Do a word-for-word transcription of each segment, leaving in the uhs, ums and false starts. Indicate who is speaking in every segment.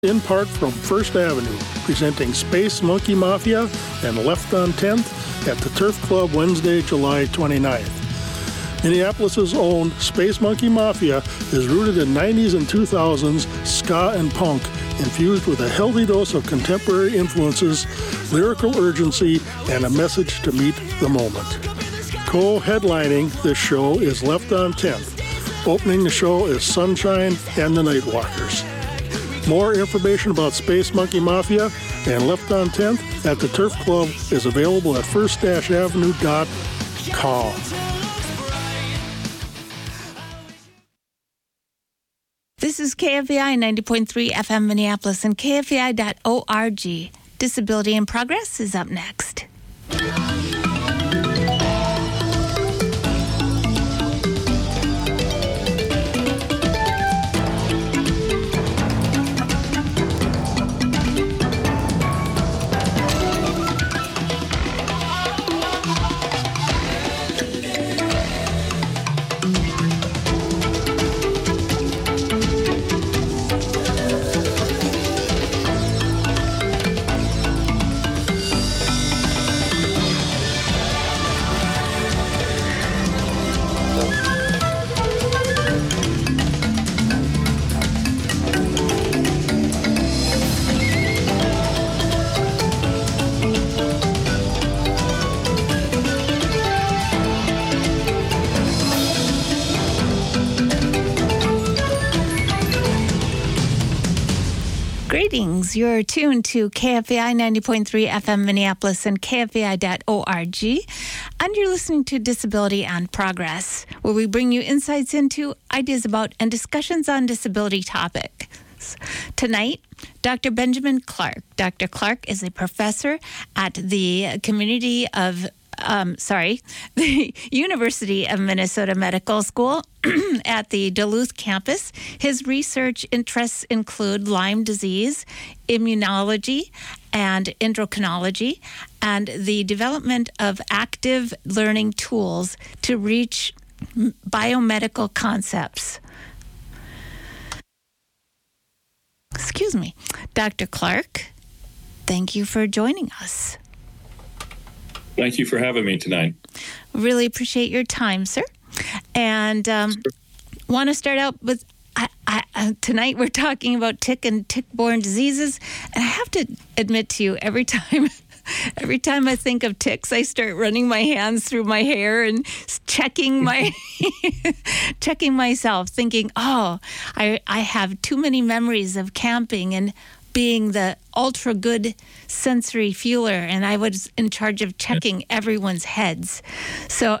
Speaker 1: in part from First Avenue, presenting Space Monkey Mafia and Left on tenth at the Turf Club Wednesday, July twenty-ninth. Minneapolis' own Space Monkey Mafia is rooted in nineties and two thousands ska and punk, infused with a healthy dose of contemporary influences, lyrical urgency, and a message to meet the moment. Co-headlining this show is Left on tenth. Opening the show is Sunshine and the Nightwalkers. More information about Space Monkey Mafia and Left on tenth at the Turf Club is available at first avenue dot com.
Speaker 2: This is K F A I ninety point three F M Minneapolis and K F A I dot org. Disability in Progress is up next. Greetings. You're tuned to K F A I ninety point three F M Minneapolis and K F A I dot org, and you're listening to Disability and Progress, where we bring you insights into ideas about and discussions on disability topics. Tonight, Doctor Benjamin Clark. Doctor Clark is a professor at the Community of Um, sorry, the University of Minnesota Medical School at the Duluth campus. His research interests include Lyme disease, immunology, and endocrinology, and the development of active learning tools to reach biomedical concepts. Excuse me. Doctor Clark, thank you for joining us.
Speaker 3: Thank you for having me tonight.
Speaker 2: Really appreciate your time, sir. And um, sure. want to start out with, I, I, uh, tonight we're talking about tick and tick-borne diseases. And I have to admit to you, every time every time I think of ticks, I start running my hands through my hair and checking my checking myself, thinking, oh, I, I have too many memories of camping and being the ultra good sensory feeler, and I was in charge of checking everyone's heads. So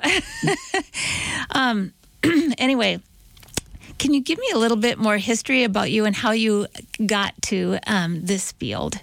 Speaker 2: um, anyway, can you give me a little bit more history about you and how you got to um, this field?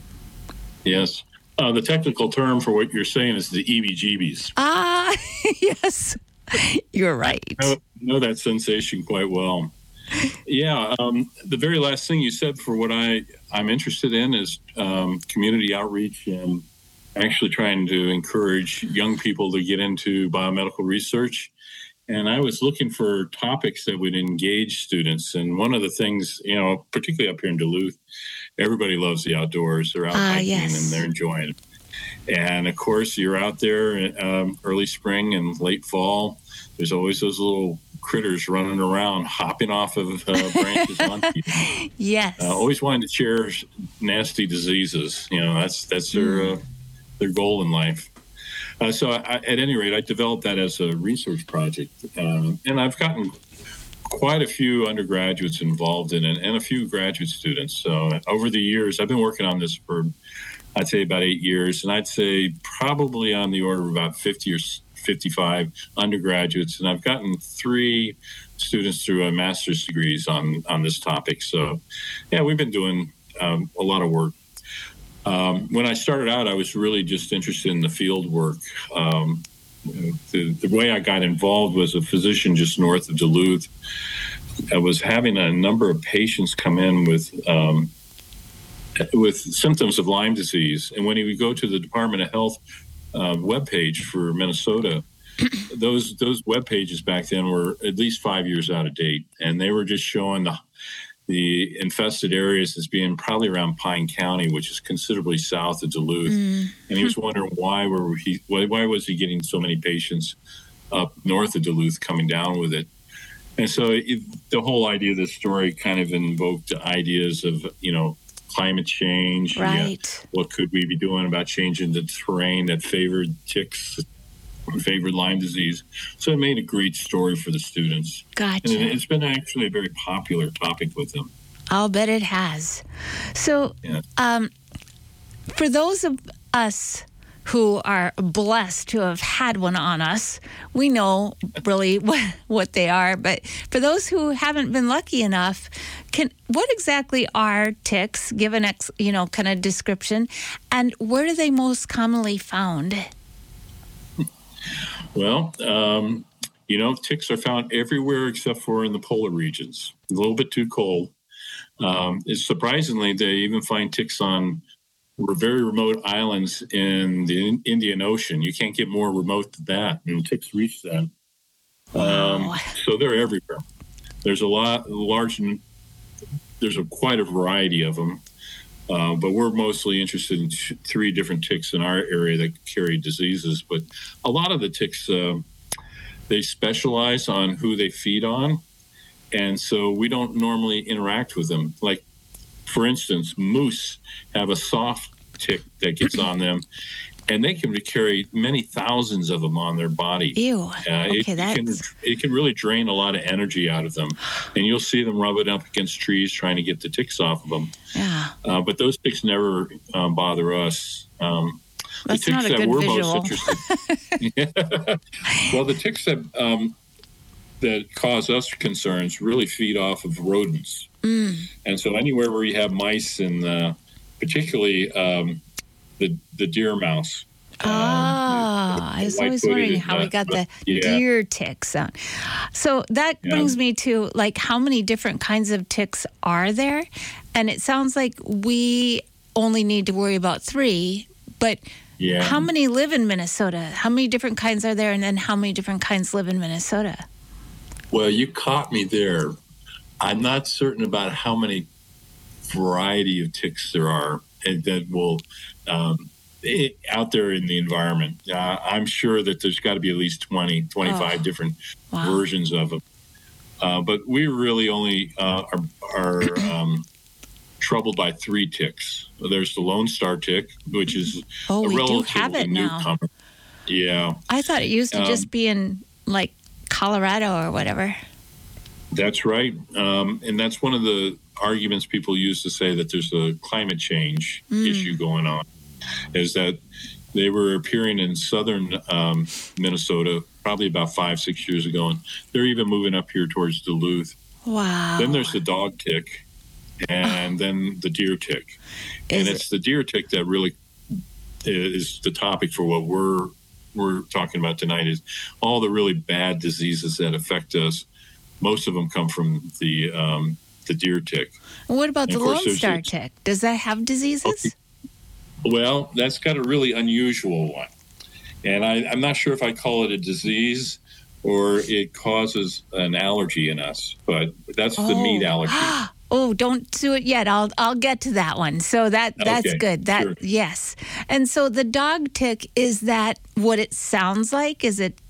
Speaker 3: Yes. Uh, the technical term for what you're saying is the E B G Bs.
Speaker 2: Ah, yes. You're right.
Speaker 3: I know, know that sensation quite well. Yeah, um, the very last thing you said for what I, I'm interested in is um, community outreach and actually trying to encourage young people to get into biomedical research. And I was looking for topics that would engage students. And one of the things, you know, particularly up here in Duluth, everybody loves the outdoors. They're out
Speaker 2: uh,
Speaker 3: hiking
Speaker 2: yes.
Speaker 3: and they're enjoying it. And, of course, you're out there um, early spring and late fall. There's always those little critters running around, hopping off of uh, branches onto you.
Speaker 2: Yes.
Speaker 3: Uh, always wanting to share nasty diseases. You know, that's that's their mm. uh, their goal in life. Uh, so, I, at any rate, I developed that as a research project, uh, and I've gotten quite a few undergraduates involved in it, and a few graduate students. So, over the years, I've been working on this for, I'd say, about eight years, and I'd say probably on the order of about fifty or fifty-five undergraduates, and I've gotten three students through a master's degrees on, on this topic. So, yeah, we've been doing um, a lot of work. Um, when I started out, I was really just interested in the field work. Um, the, the way I got involved was a physician just north of Duluth. I was having a number of patients come in with um, with symptoms of Lyme disease, and when he would go to the Department of Health Uh, webpage for Minnesota, those those web pages back then were at least five years out of date, and they were just showing the the infested areas as being probably around Pine County, which is considerably south of Duluth. Mm. And he was wondering why were he why, why was he getting so many patients up north of Duluth coming down with it. And so it, the whole idea of the story kind of invoked ideas of, you know, climate change.
Speaker 2: Right.
Speaker 3: Yeah, what could we be doing about changing the terrain that favored ticks, favored Lyme disease? So it made a great story for the students.
Speaker 2: Gotcha.
Speaker 3: And it's been actually a very popular topic with them.
Speaker 2: I'll bet it has. So yeah. um, for those of us who are blessed to have had one on us, we know really what, what they are. But for those who haven't been lucky enough, can what exactly are ticks? Give an ex, you know, kind of description, and where are they most commonly found?
Speaker 3: Well, um, you know, ticks are found everywhere except for in the polar regions. A little bit too cold. Um, it's surprisingly, they even find ticks on very remote islands in the Indian Ocean. You can't get more remote than that, and ticks reach that.
Speaker 2: Wow.
Speaker 3: Um, so they're everywhere. There's a lot, large, there's a quite a variety of them, uh, but we're mostly interested in th- three different ticks in our area that carry diseases. But a lot of the ticks, uh, they specialize on who they feed on, and so we don't normally interact with them. Like, for instance, moose have a soft tick that gets on them, and they can carry many thousands of them on their body.
Speaker 2: Ew.
Speaker 3: Uh,
Speaker 2: okay,
Speaker 3: it,
Speaker 2: that's...
Speaker 3: it, can, it can really drain a lot of energy out of them. And you'll see them rubbing up against trees trying to get the ticks off of them.
Speaker 2: Yeah.
Speaker 3: Uh, but those ticks never um, bother us. Um,
Speaker 2: That's
Speaker 3: the ticks
Speaker 2: not a
Speaker 3: that
Speaker 2: good
Speaker 3: we're
Speaker 2: visual.
Speaker 3: most interested Well, the ticks that, um, that cause us concerns really feed off of rodents.
Speaker 2: Mm.
Speaker 3: And so anywhere where you have mice, and uh, particularly um, the the deer mouse.
Speaker 2: Oh, um, I was always wondering how we got the yeah. deer ticks on. So that yeah. brings me to, like, how many different kinds of ticks are there? And it sounds like we only need to worry about three, but yeah. how many live in Minnesota? How many different kinds are there, and then how many different kinds live in Minnesota?
Speaker 3: Well, you caught me there. I'm not certain about how many variety of ticks there are and that will um, it, out there in the environment. Uh, I'm sure that there's got to be at least twenty, twenty-five oh, different wow. versions of them. Uh, but we really only uh, are, are um, troubled by three ticks. There's the Lone Star tick, which is
Speaker 2: oh,
Speaker 3: a
Speaker 2: we
Speaker 3: relatively
Speaker 2: do have it now.
Speaker 3: newcomer. Yeah.
Speaker 2: I thought it used to um, just be in, like, Colorado or whatever.
Speaker 3: That's right. Um, and that's one of the arguments people use to say that there's a climate change mm. issue going on, is that they were appearing in southern um, Minnesota probably about five, six years ago, and they're even moving up here towards Duluth.
Speaker 2: Wow.
Speaker 3: Then there's the dog tick, and oh. then the deer tick. Is and it's it? the deer tick that really is the topic for what we're we're talking about tonight, is all the really bad diseases that affect us. Most of them come from the um, the deer tick.
Speaker 2: What about and the Lone Star tick? Does that have diseases?
Speaker 3: Okay. Well, that's got a really unusual one. And I, I'm not sure if I call it a disease or it causes an allergy in us, but that's oh. the meat allergy.
Speaker 2: Oh, don't do it yet. I'll I'll get to that one. So that that's
Speaker 3: okay.
Speaker 2: good. That
Speaker 3: sure.
Speaker 2: yes. And so the dog tick, is that what it sounds like? Is it?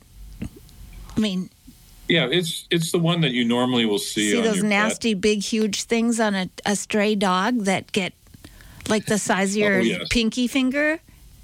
Speaker 2: I mean,
Speaker 3: yeah, it's it's the one that you normally will see.
Speaker 2: See
Speaker 3: on
Speaker 2: those
Speaker 3: your
Speaker 2: nasty,
Speaker 3: pet.
Speaker 2: big, huge things on a, a stray dog that get like the size of your
Speaker 3: oh, yes.
Speaker 2: pinky finger.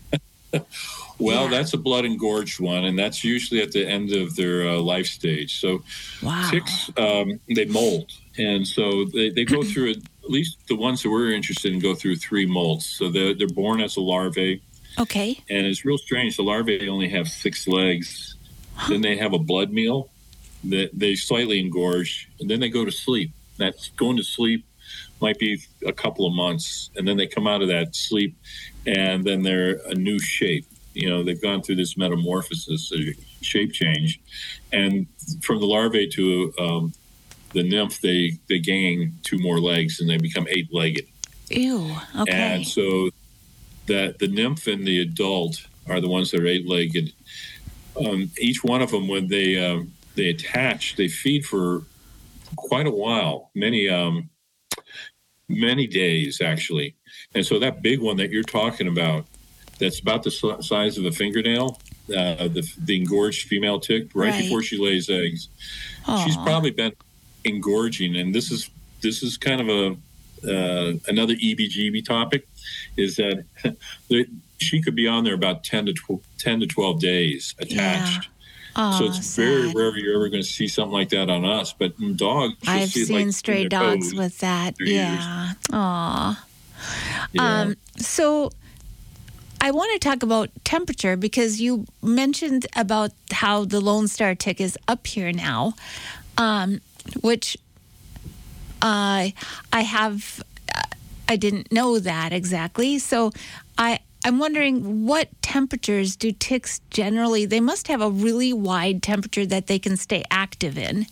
Speaker 3: Well,
Speaker 2: yeah.
Speaker 3: that's a blood engorged one, and that's usually at the end of their uh, life stage. So
Speaker 2: wow.
Speaker 3: ticks, um, they molt. And so they, they go through, at least the ones that we're interested in, go through three molts. So they're, they're born as a larvae.
Speaker 2: Okay.
Speaker 3: And it's real strange. The larvae only have six legs. Huh. Then they have a blood meal that they slightly engorge, and then they go to sleep. That's going to sleep might be a couple of months, and then they come out of that sleep, and then they're a new shape. You know, they've gone through this metamorphosis, a shape change. And from the larvae to um, the nymph, they, they gain two more legs, and they become eight-legged.
Speaker 2: Ew, okay.
Speaker 3: And so that the nymph and the adult are the ones that are eight-legged. Um, each one of them, when they um, they attach, they feed for quite a while. Many um, many days, actually. And so that big one that you're talking about, that's about the size of a fingernail, uh, the, the engorged female tick, right, right before she lays eggs, Aww. She's probably been engorging. And this is this is kind of a uh, another E B G B topic, is that she could be on there about ten to twelve days attached. Yeah. Oh, so it's sad. Very rare you're ever going to see something like that on us. But in dogs,
Speaker 2: I've
Speaker 3: see
Speaker 2: seen
Speaker 3: it like
Speaker 2: stray dogs with that. Yeah. Aw. Yeah. Um, so I want to talk about temperature, because you mentioned about how the Lone Star tick is up here now, um, which uh, I have, I didn't know that exactly. So I, I'm wondering, what temperatures do ticks generally, they must have a really wide temperature that they can stay active in.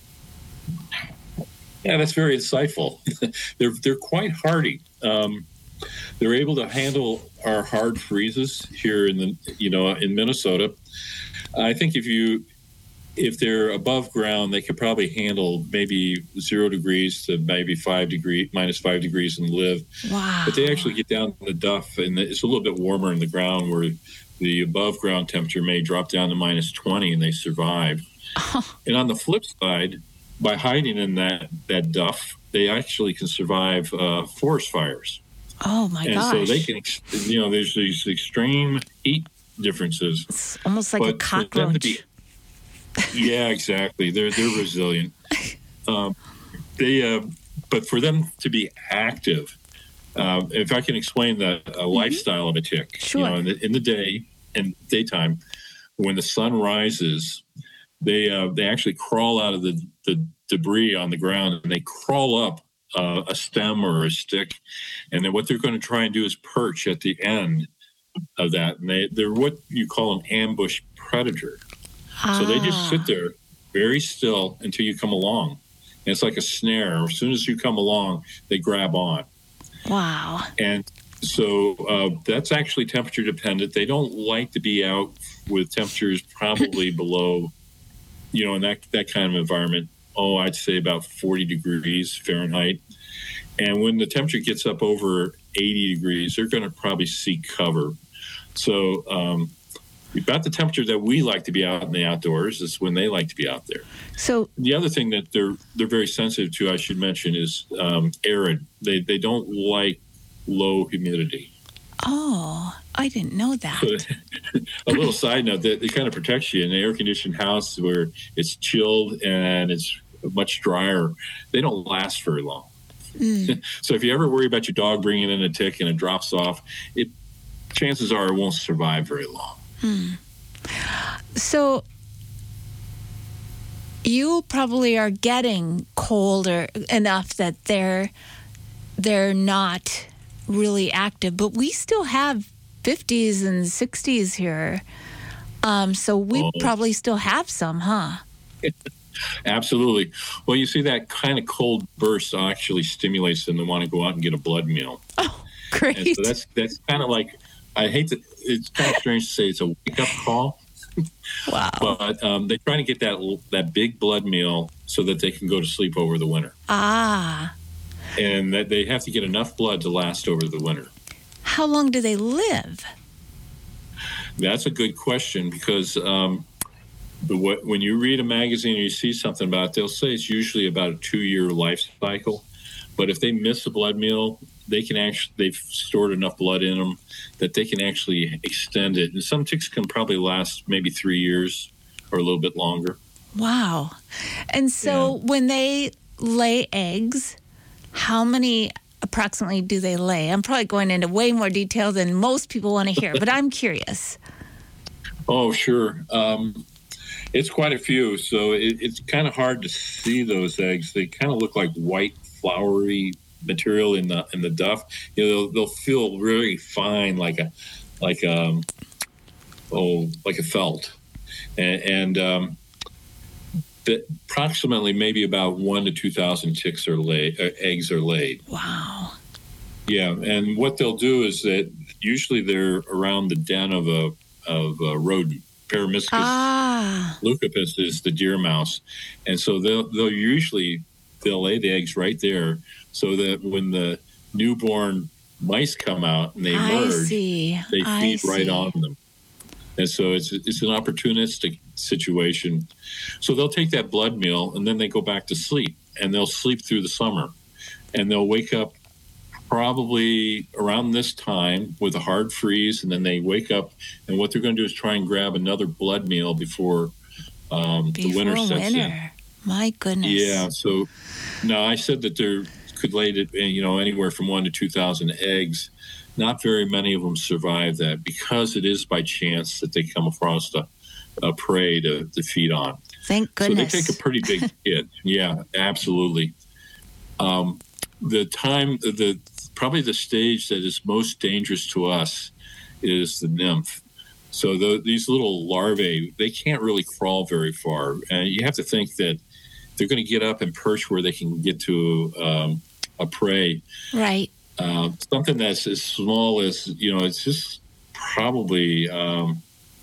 Speaker 3: Yeah, that's very insightful. they're they're quite hardy. Um, they're able to handle our hard freezes here in the you know in Minnesota. I think if you if they're above ground, they could probably handle maybe zero degrees to maybe five degree minus five degrees and live.
Speaker 2: Wow!
Speaker 3: But they actually get down to the duff, and it's a little bit warmer in the ground, where the above ground temperature may drop down to minus twenty, and they survive. Oh. And on the flip side, by hiding in that, that duff, they actually can survive uh, forest fires.
Speaker 2: Oh, my
Speaker 3: and
Speaker 2: gosh.
Speaker 3: And so they can, you know, there's these extreme heat differences.
Speaker 2: It's almost like a cockroach. Be,
Speaker 3: yeah, exactly. They're they're resilient. Um, they, uh, but for them to be active, uh, if I can explain the uh, mm-hmm. lifestyle of a tick,
Speaker 2: sure.
Speaker 3: you know, in the, in the day and daytime, when the sun rises, they uh, they actually crawl out of the, the debris on the ground, and they crawl up uh, a stem or a stick, and then what they're going to try and do is perch at the end of that. And they, they're what you call an ambush predator. Ah. So they just sit there very still until you come along. And it's like a snare. As soon as you come along, they grab on.
Speaker 2: Wow.
Speaker 3: And so uh, that's actually temperature dependent. They don't like to be out with temperatures probably below, you know, in that, that kind of environment. Oh, I'd say about forty degrees Fahrenheit. And when the temperature gets up over eighty degrees, they're going to probably seek cover. So um, about the temperature that we like to be out in the outdoors is when they like to be out there.
Speaker 2: So
Speaker 3: the other thing that they're they're very sensitive to, I should mention, is um, arid. They they don't like low humidity.
Speaker 2: Oh, I didn't know that.
Speaker 3: So, a little side note, that it kind of protects you in an air-conditioned house where it's chilled and it's much drier. They don't last very long. Mm. So if you ever worry about your dog bringing in a tick and it drops off, it chances are it won't survive very long.
Speaker 2: Mm. So you probably are getting colder enough that they're they're not really active, but we still have fifties and sixties here. Um, so we oh. probably still have some, huh?
Speaker 3: Absolutely. Well, you see, that kind of cold burst actually stimulates them to want to go out and get a blood meal.
Speaker 2: Oh, great.
Speaker 3: And so that's that's kind of like, I hate to, it's kind of strange to say it's a wake-up call.
Speaker 2: Wow.
Speaker 3: But um, they're trying to get that that big blood meal so that they can go to sleep over the winter.
Speaker 2: Ah.
Speaker 3: And that they have to get enough blood to last over the winter.
Speaker 2: How long do they live?
Speaker 3: That's a good question, because um, the, what, when you read a magazine or you see something about it, they'll say it's usually about a two-year life cycle. But if they miss a blood meal, they can actually, they've stored enough blood in them that they can actually extend it. And some ticks can probably last maybe three years or a little bit longer.
Speaker 2: Wow. And so yeah. when they lay eggs, how many approximately do they lay? I'm probably going into way more detail than most people want to hear, but I'm curious.
Speaker 3: Oh, sure. Um, it's quite a few. So it, it's kind of hard to see those eggs. They kind of look like white, floury material in the in the duff. You know, they'll, they'll feel really fine, like a like um oh like a felt, and, and um, that approximately maybe about one to two thousand ticks are laid, uh, eggs are laid.
Speaker 2: Wow.
Speaker 3: Yeah, and what they'll do is that usually they're around the den of a of a rodent. Peromyscus
Speaker 2: ah.
Speaker 3: leucopus is the deer mouse, and so they'll they'll usually they'll lay the eggs right there, so that when the newborn mice come out and they
Speaker 2: I
Speaker 3: emerge,
Speaker 2: see.
Speaker 3: they
Speaker 2: I
Speaker 3: feed right
Speaker 2: see.
Speaker 3: on them. And so it's it's an opportunistic situation. So they'll take that blood meal and then they go back to sleep, and they'll sleep through the summer, and they'll wake up probably around this time with a hard freeze, and then they wake up, and what they're going to do is try and grab another blood meal before, um,
Speaker 2: Before
Speaker 3: the winter sets
Speaker 2: winter.
Speaker 3: in.
Speaker 2: My goodness.
Speaker 3: Yeah. So now I said that there could lay, you know, anywhere from one to two thousand eggs. Not very many of them survive that, because it is by chance that they come across a, a prey to, to feed on.
Speaker 2: Thank goodness.
Speaker 3: So they take a pretty big hit. Yeah, absolutely. Um, the time, the probably the stage that is most dangerous to us is the nymph. So the, these little larvae, they can't really crawl very far. And you have to think that they're going to get up and perch where they can get to um, a prey.
Speaker 2: Right.
Speaker 3: Uh, something that's as small as, you know, it's just probably, um,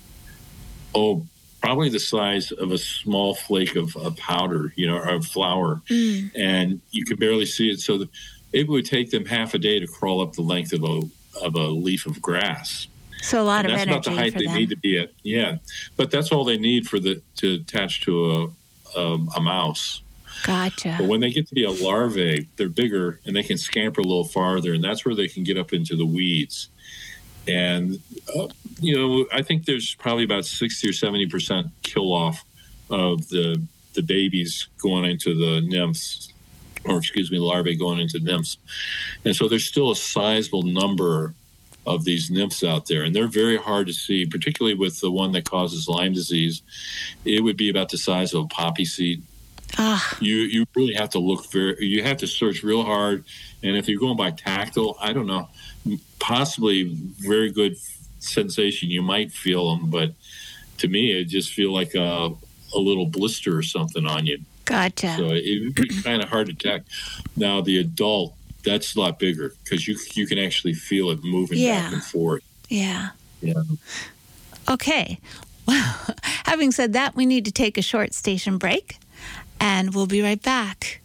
Speaker 3: oh, probably the size of a small flake of, of powder, you know, or flour.
Speaker 2: Mm.
Speaker 3: And you can barely see it. So the, it would take them half a day to crawl up the length of a of a leaf of grass.
Speaker 2: So a lot
Speaker 3: and
Speaker 2: of
Speaker 3: that's
Speaker 2: energy
Speaker 3: about the height
Speaker 2: for
Speaker 3: they
Speaker 2: them.
Speaker 3: need to be at. Yeah, but that's all they need for the to attach to a um, a mouse.
Speaker 2: Gotcha.
Speaker 3: But when they get to be a larvae, they're bigger and they can scamper a little farther, and that's where they can get up into the weeds. And uh, you know, I think there's probably about sixty or seventy percent kill off of the the babies going into the nymphs. Or excuse me, larvae going into nymphs. And so there's still a sizable number of these nymphs out there, and they're very hard to see, particularly with the one that causes Lyme disease. It would be about the size of a poppy seed.
Speaker 2: Ah.
Speaker 3: You you really have to look very, you have to search real hard. And if you're going by tactile, I don't know, possibly very good sensation. You might feel them, but to me, it just feel like a, a little blister or something on you.
Speaker 2: Gotcha.
Speaker 3: So it would be kind of hard to detect. Now the adult, that's a lot bigger, because you you can actually feel it moving
Speaker 2: Yeah.
Speaker 3: back and forth.
Speaker 2: Yeah.
Speaker 3: Yeah.
Speaker 2: Okay. Well, having said that, we need to take a short station break, and we'll be right back.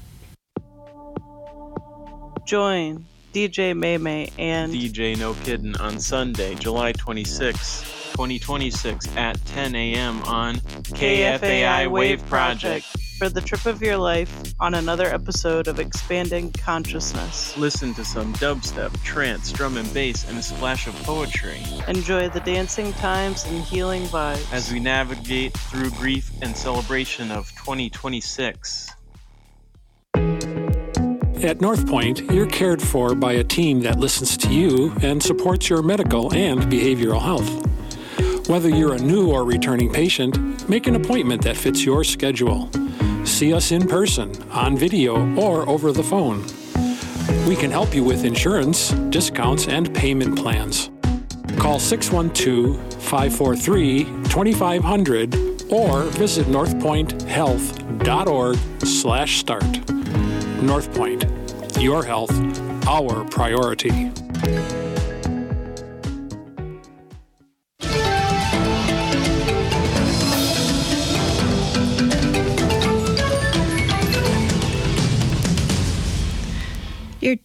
Speaker 4: Join D J Maymay and
Speaker 5: D J No Kiddin' on Sunday, July twenty-sixth, twenty twenty-six at ten a.m. on K F A I Wave Project.
Speaker 4: for the trip of your life on another episode of Expanding Consciousness.
Speaker 5: Listen to some dubstep, trance, drum and bass, and a splash of poetry
Speaker 4: Enjoy the dancing times and healing vibes.
Speaker 5: as we navigate through grief and celebration of twenty twenty-six.
Speaker 6: At North Point, you're cared for by a team that listens to you and supports your medical and behavioral health. Whether you're a new or returning patient, make an appointment that fits your schedule. See us in person, on video, or over the phone. We can help you with insurance, discounts, and payment plans. Call six one two, five four three, two five zero zero or visit northpointhealth.org slash start. North Point, your health, our priority.
Speaker 2: You're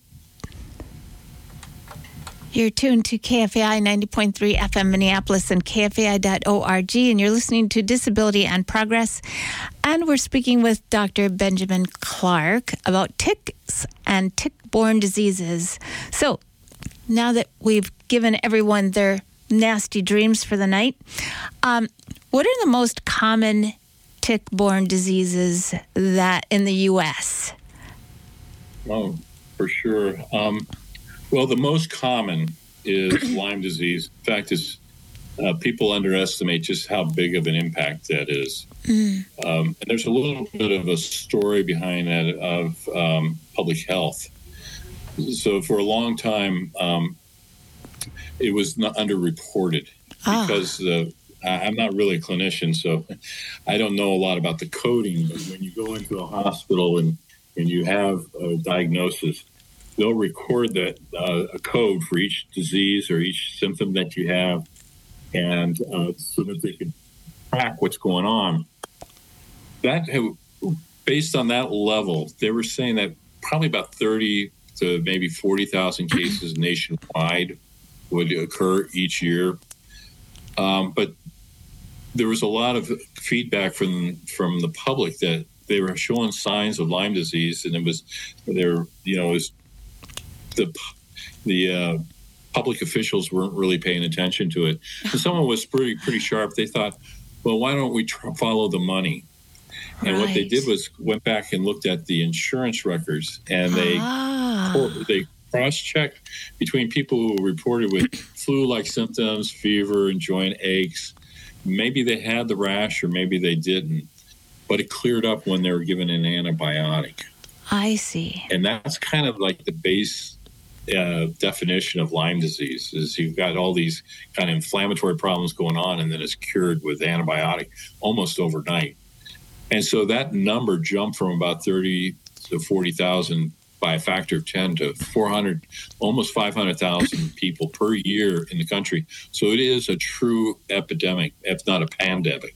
Speaker 2: You're tuned to K F A I ninety point three F M Minneapolis and K F A I dot org, and you're listening to Disability and Progress. And we're speaking with Doctor Benjamin Clark about ticks and tick-borne diseases. So now that we've given everyone their nasty dreams for the night, um, what are the most common tick-borne diseases that in the U S?
Speaker 3: Oh, for sure. Um, well, the most common is Lyme disease. In fact, it's, uh, people underestimate just how big of an impact that is.
Speaker 2: Mm.
Speaker 3: Um, and there's a little bit of a story behind that of um, public health. So for a long time, um, it was not underreported
Speaker 2: Ah.
Speaker 3: because the I- I'm not really a clinician, so I don't know a lot about the coding. But when you go into a hospital and, and you have a diagnosis, they'll record that uh, a code for each disease or each symptom that you have, and uh, so that they can track what's going on. That based on that level, they were saying that probably about thirty to maybe forty thousand cases nationwide would occur each year. Um, but there was a lot of feedback from from the public that they were showing signs of Lyme disease, and it was there. You know, it was the the uh, public officials weren't really paying attention to it. And someone was pretty pretty sharp. They thought, well, why don't we try, follow the money? And right. What they did was went back and looked at the insurance records, and they ah. they cross-checked between people who were reported with flu-like symptoms, fever, and joint aches. Maybe they had the rash, or maybe they didn't, but it cleared up when they were given an antibiotic.
Speaker 2: I see.
Speaker 3: And that's kind of like the base uh, definition of Lyme disease: is you've got all these kind of inflammatory problems going on, and then it's cured with antibiotic almost overnight. And so that number jumped from about thirty to forty thousand by a factor of ten to four hundred, almost five hundred thousand people per year in the country. So it is a true epidemic, if not a pandemic.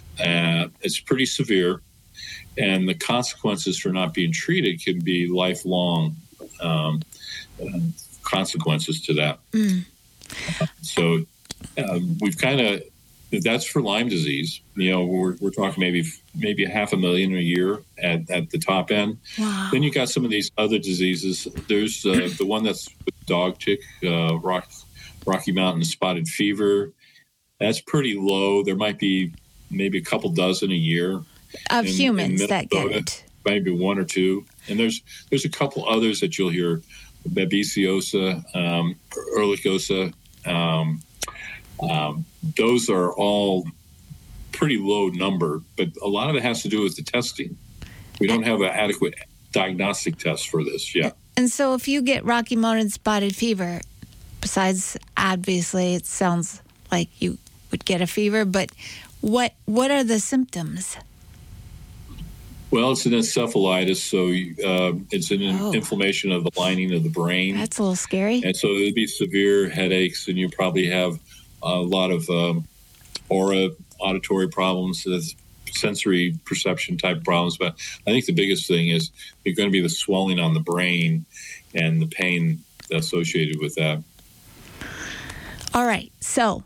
Speaker 3: Uh, it's pretty severe, and the consequences for not being treated can be lifelong um, uh, consequences to that. Mm. Uh, so uh, we've kind of, that's for Lyme disease. You know, we're we're talking maybe maybe a half a million a year at, at the top end.
Speaker 2: Wow.
Speaker 3: Then you got some of these other diseases. There's uh, the one that's with dog tick, uh, Rock, Rocky Mountain spotted fever. That's pretty low. There might be maybe a couple dozen a year
Speaker 2: of in, humans
Speaker 3: in
Speaker 2: that get it.
Speaker 3: Maybe one or two. And there's there's a couple others that you'll hear: Babesiosa, um, Ehrlichiosa. Um, Um, those are all pretty low number, but a lot of it has to do with the testing. We don't have an adequate diagnostic test for this yet.
Speaker 2: And so if you get Rocky Mountain spotted fever, besides obviously it sounds like you would get a fever, but what what are the symptoms?
Speaker 3: Well, it's an encephalitis, so uh, it's an oh. inflammation of the lining of the brain.
Speaker 2: That's a little scary.
Speaker 3: And so it'd be severe headaches, and you probably have a lot of um, aura, auditory problems, sensory perception type problems. But I think the biggest thing is you're going to be the swelling on the brain and the pain associated with that.
Speaker 2: All right. So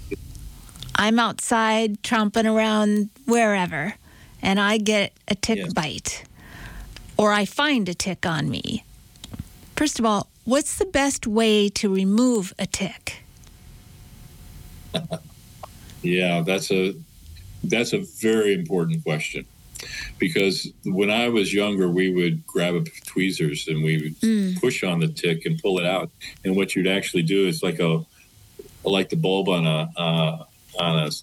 Speaker 2: I'm outside tromping around wherever, and I get a tick yes. bite, or I find a tick on me. First of all, what's the best way to remove a tick?
Speaker 3: Yeah, that's a that's a very important question, because when I was younger, we would grab a tweezers and we would mm. push on the tick and pull it out. And what you'd actually do is like a like the bulb on a uh, on a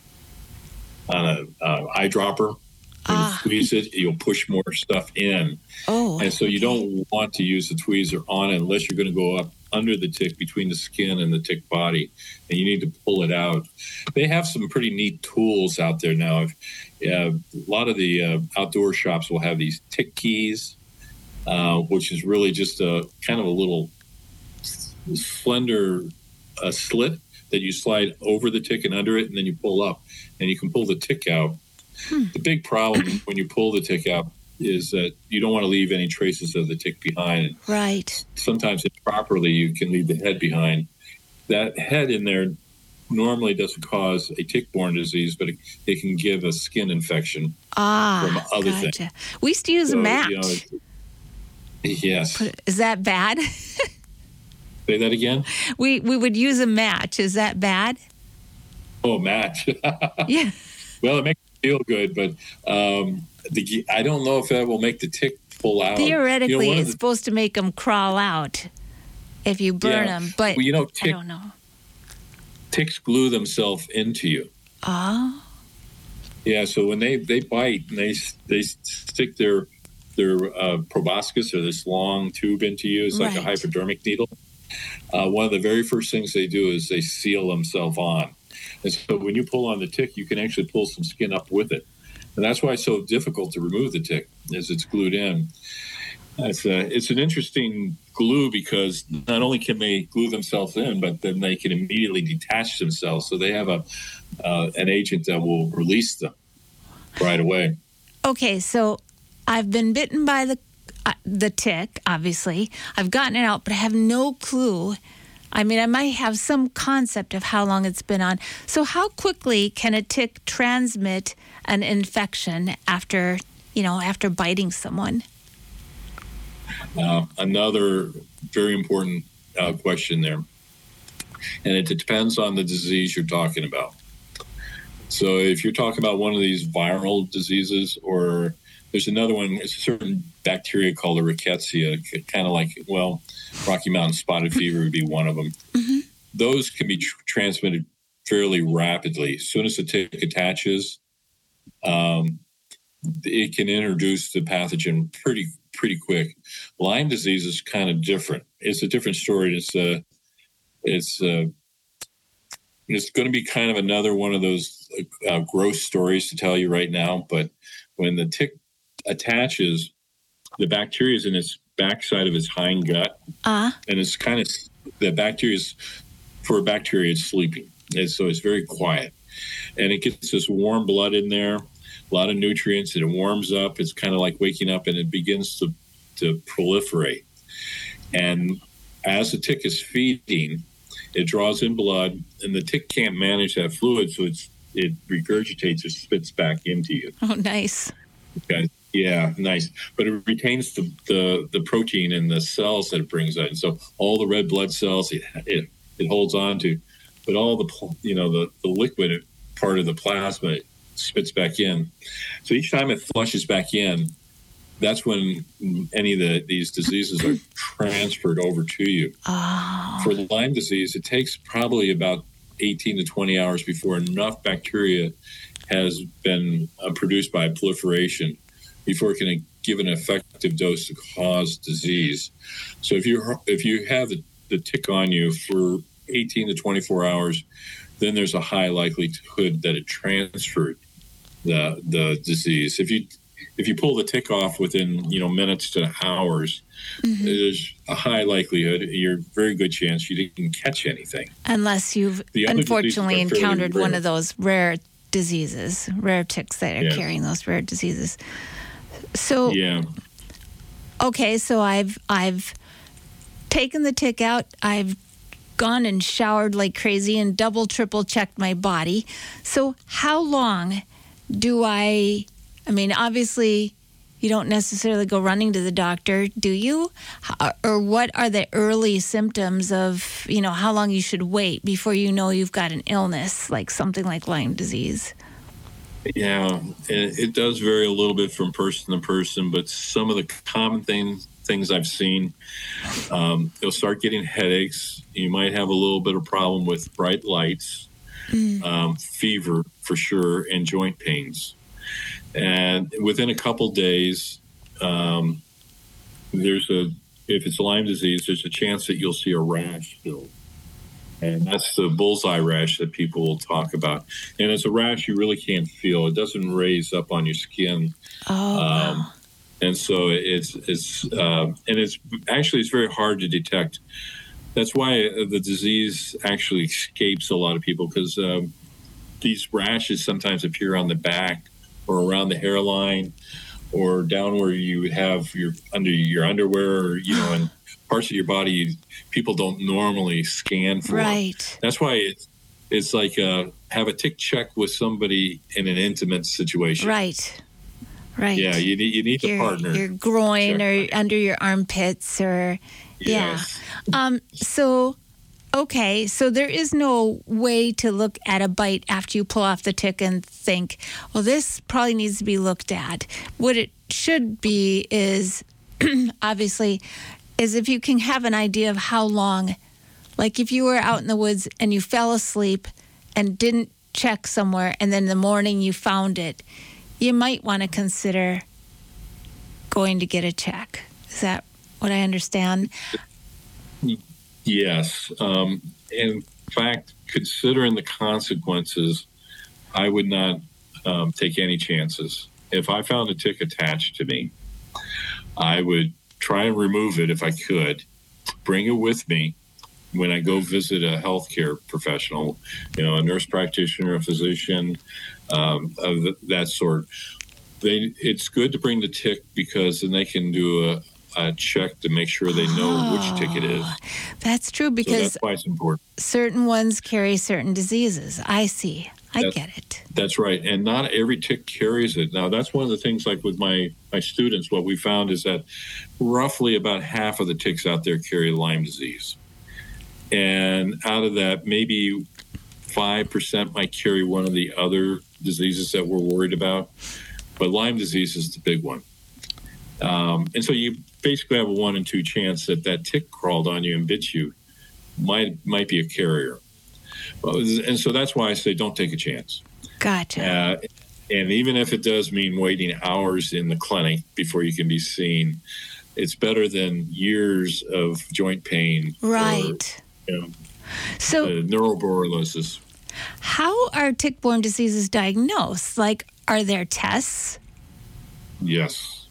Speaker 3: on a uh, eyedropper. When ah. you squeeze it, you'll push more stuff in.
Speaker 2: Oh,
Speaker 3: and so you don't want to use the tweezer on it unless you're going to go up under the tick, between the skin and the tick body, and you need to pull it out. They have some pretty neat tools out there now. Uh, a lot of the uh, outdoor shops will have these tick keys, uh, which is really just a kind of a little slender uh, slit that you slide over the tick and under it, and then you pull up, and you can pull the tick out. Hmm. The big problem when you pull the tick out is that you don't want to leave any traces of the tick behind.
Speaker 2: Right.
Speaker 3: Sometimes improperly you can leave the head behind. That head in there normally doesn't cause a tick-borne disease, but it, it can give a skin infection
Speaker 2: ah,
Speaker 3: from other
Speaker 2: gotcha.
Speaker 3: things.
Speaker 2: We used to use so, a match.
Speaker 3: You know, yes.
Speaker 2: Is that bad?
Speaker 3: Say that again?
Speaker 2: We we would use a match. Is that bad?
Speaker 3: Oh, match.
Speaker 2: Yeah.
Speaker 3: Well, it makes me feel good, but um, the, I don't know if that will make the tick pull out.
Speaker 2: Theoretically,
Speaker 3: you know,
Speaker 2: it's the, supposed to make them crawl out if you burn yeah. them, but
Speaker 3: well, you know, tick,
Speaker 2: I don't know.
Speaker 3: Ticks glue themselves into you.
Speaker 2: Oh.
Speaker 3: Yeah, so when they, they bite and they they stick their their uh, proboscis, or this long tube, into you, it's like right. a hypodermic needle. Uh, one of the very first things they do is they seal themselves on. And so when you pull on the tick, you can actually pull some skin up with it. And that's why it's so difficult to remove the tick, as it's glued in. It's, a, it's an interesting glue, because not only can they glue themselves in, but then they can immediately detach themselves. So they have a uh, an agent that will release them right away.
Speaker 2: Okay, so I've been bitten by the uh, the tick, obviously. I've gotten it out, but I have no clue. I mean, I might have some concept of how long it's been on. So how quickly can a tick transmit an infection after, you know, after biting someone?
Speaker 3: Uh, another very important uh, question there. And it depends on the disease you're talking about. So if you're talking about one of these viral diseases, or there's another one, it's a certain bacteria called a rickettsia, kind of like, well, Rocky Mountain spotted fever would be one of them. Mm-hmm. Those can be tr- transmitted fairly rapidly. As soon as the tick attaches, um, it can introduce the pathogen pretty pretty quick. Lyme disease is kind of different. It's a different story. It's a, it's a, it's going to be kind of another one of those uh, gross stories to tell you right now. But when the tick attaches, the bacteria is in its backside of its hind gut, uh. and it's kind of the bacteria is for a bacteria it's sleeping, and so it's very quiet, and it gets this warm blood in there, a lot of nutrients, and it warms up. It's kind of like waking up, and it begins to to proliferate. And as the tick is feeding, it draws in blood, and the tick can't manage that fluid, so it's it regurgitates or spits back into you.
Speaker 2: Oh, nice.
Speaker 3: Okay. Yeah, nice. But it retains the, the, the protein in the cells that it brings in. So all the red blood cells it, it, it holds on to, but all the, you know, the, the liquid part of the plasma it spits back in. So each time it flushes back in, that's when any of the, these diseases are transferred over to you. Oh. For Lyme disease, it takes probably about eighteen to twenty hours before enough bacteria has been uh, produced by proliferation before it can give an effective dose to cause disease. So if you if you have the, the tick on you for eighteen to twenty-four hours, then there's a high likelihood that it transferred the the disease. If you if you pull the tick off within you know minutes to hours, mm-hmm. there's a high likelihood, you're very good chance you didn't catch anything.
Speaker 2: Unless you've unfortunately encountered one of those rare diseases, rare ticks that are yes. carrying those rare diseases. So yeah. Okay, so I've I've taken the tick out. I've gone and showered like crazy and double, triple checked my body. So how long do I? I mean, obviously, you don't necessarily go running to the doctor, do you? Or what are the early symptoms of, you know, how long you should wait before you know you've got an illness like something like Lyme disease?
Speaker 3: Yeah, it, it does vary a little bit from person to person, but some of the common things things I've seen, um, you'll start getting headaches. You might have a little bit of problem with bright lights, mm. um, fever for sure, and joint pains. And within a couple days, um, there's a if it's Lyme disease, there's a chance that you'll see a rash build. And that's the bullseye rash that people will talk about. And it's a rash you really can't feel. It doesn't raise up on your skin.
Speaker 2: Oh, um, wow.
Speaker 3: And so it's, it's uh, and it's actually, it's very hard to detect. That's why the disease actually escapes a lot of people, because um, these rashes sometimes appear on the back or around the hairline or down where you have your under your underwear, or, you know, and parts of your body people don't normally scan for.
Speaker 2: Right.
Speaker 3: That's why it's it's like uh, have a tick check with somebody in an intimate situation.
Speaker 2: Right. Right.
Speaker 3: Yeah, you need you need
Speaker 2: your,
Speaker 3: a partner.
Speaker 2: Your groin or under your armpits or
Speaker 3: yes.
Speaker 2: yeah. Um. So. Okay, so there is no way to look at a bite after you pull off the tick and think, well, this probably needs to be looked at. What it should be is, obviously, is if you can have an idea of how long, like if you were out in the woods and you fell asleep and didn't check somewhere and then in the morning you found it, you might want to consider going to get a check. Is that what I understand?
Speaker 3: Yes. Um, in fact, considering the consequences, I would not um, take any chances. If I found a tick attached to me, I would try and remove it if I could, bring it with me when I go visit a healthcare professional, you know, a nurse practitioner, a physician, um, of that sort. they it's good to bring the tick because then they can do a, a check to make sure they know oh, which tick it is.
Speaker 2: That's true because
Speaker 3: so that's why it's important.
Speaker 2: Certain ones carry certain diseases. I see. I
Speaker 3: that's,
Speaker 2: get it.
Speaker 3: That's right. And not every tick carries it. Now, that's one of the things, like with my, my students, what we found is that roughly about half of the ticks out there carry Lyme disease. And out of that, maybe five percent might carry one of the other diseases that we're worried about. But Lyme disease is the big one. Um, and so you basically have a one in two chance that that tick crawled on you and bit you might might be a carrier. And so that's why I say don't take a chance.
Speaker 2: Gotcha.
Speaker 3: Uh, and even if it does mean waiting hours in the clinic before you can be seen, it's better than years of joint pain.
Speaker 2: Right.
Speaker 3: Or, you know,
Speaker 2: so
Speaker 3: uh, neuroborreliosis.
Speaker 2: How are tick-borne diseases diagnosed? Like, are there tests?
Speaker 3: Yes.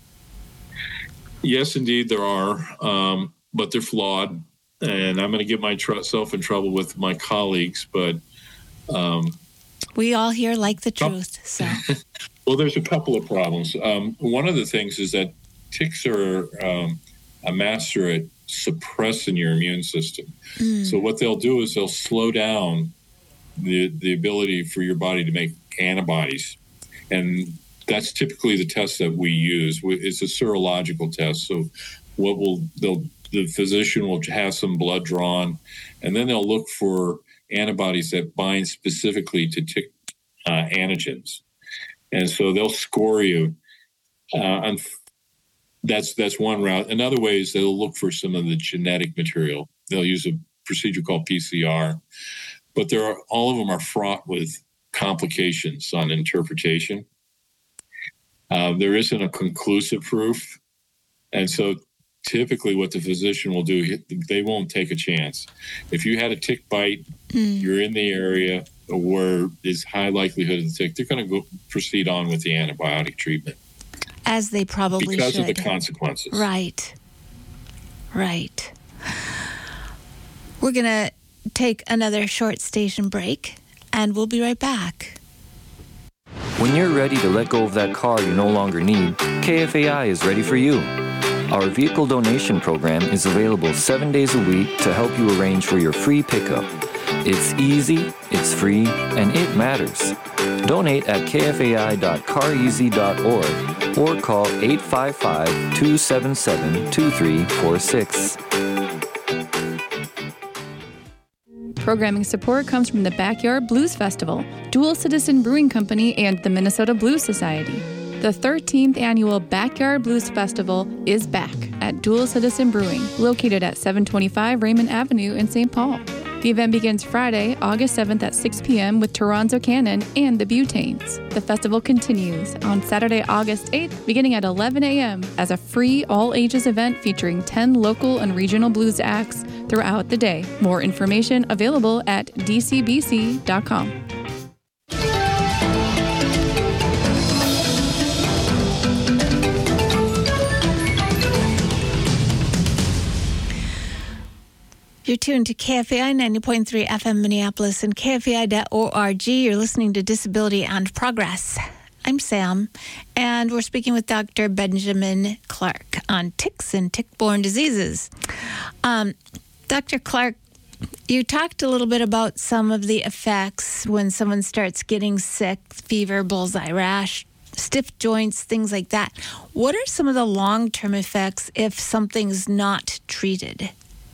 Speaker 3: Yes, indeed, there are, um, but they're flawed. And I'm going to get myself in trouble with my colleagues, but... Um,
Speaker 2: we all here like the truth, so...
Speaker 3: Well, there's a couple of problems. Um, one of the things is that ticks are um, a master at suppressing your immune system. Mm. So what they'll do is they'll slow down the the ability for your body to make antibodies. And that's typically the test that we use. It's a serological test. So what will they'll the physician will have some blood drawn, and then they'll look for antibodies that bind specifically to tick uh, antigens. And so they'll score you. Uh, and that's that's one route. Another way is they'll look for some of the genetic material. They'll use a procedure called P C R. But there are all of them are fraught with complications on interpretation. Uh, there isn't a conclusive proof. And so typically what the physician will do, they won't take a chance. If you had a tick bite, mm. you're in the area where there's high likelihood of the tick, they're going to go proceed on with the antibiotic treatment.
Speaker 2: As they probably
Speaker 3: because
Speaker 2: should.
Speaker 3: Because of the consequences.
Speaker 2: Right. Right. We're going to take another short station break, and we'll be right back.
Speaker 7: When you're ready to let go of that car you no longer need, K F A I is ready for you. Our vehicle donation program is available seven days a week to help you arrange for your free pickup. It's easy, it's free, and it matters. Donate at k f a i dot car easy dot org or call eight five five, two seven seven, two three four six.
Speaker 8: Programming support comes from the Backyard Blues Festival, Dual Citizen Brewing Company, and the Minnesota Blues Society. The thirteenth annual Backyard Blues Festival is back at Dual Citizen Brewing, located at seven twenty-five Raymond Avenue in Saint Paul. The event begins Friday, August seventh at six p.m. with Toronzo Cannon and the Butanes. The festival continues on Saturday, August eighth, beginning at eleven a.m. as a free all-ages event featuring ten local and regional blues acts throughout the day. More information available at d c b c dot com.
Speaker 2: You're tuned to K F A I ninety point three F M Minneapolis and K F A I dot org. You're listening to Disability and Progress. I'm Sam, and we're speaking with Doctor Benjamin Clark on ticks and tick-borne diseases. Um, Doctor Clark, you talked a little bit about some of the effects when someone starts getting sick, fever, bullseye rash, stiff joints, things like that. What are some of the long-term effects if something's not treated?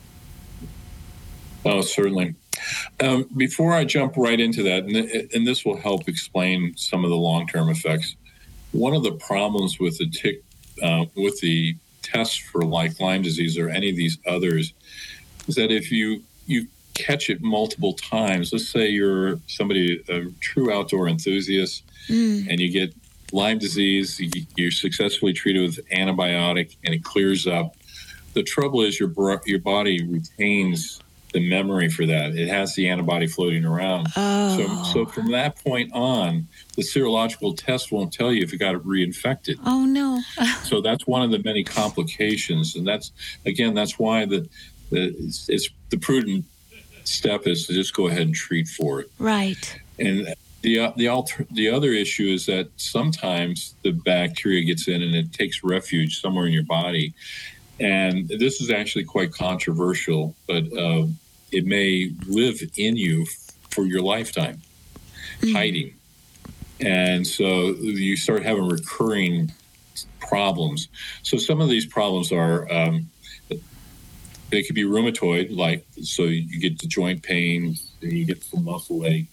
Speaker 3: Oh, certainly. Um, before I jump right into that, and, th- and this will help explain some of the long-term effects, one of the problems with the tick, uh, with the tests for like Lyme disease or any of these others, is that if you you catch it multiple times, let's say you're somebody, a true outdoor enthusiast, mm. and you get Lyme disease, you, you're successfully treated with antibiotic, and it clears up. The trouble is your bro- your body retains the memory for that. It has the antibody floating around.
Speaker 2: Oh.
Speaker 3: So, so from that point on, the serological test won't tell you if you got it reinfected.
Speaker 2: Oh, no.
Speaker 3: So that's one of the many complications. And that's, again, that's why the, the it's, it's the prudent step is to just go ahead and treat for it.
Speaker 2: Right.
Speaker 3: And The uh, the alter, the other issue is that sometimes the bacteria gets in and it takes refuge somewhere in your body, and this is actually quite controversial, but uh, it may live in you for your lifetime, mm. hiding, and so you start having recurring problems. So some of these problems are um, they could be rheumatoid, like so you get the joint pain, you get some muscle ache.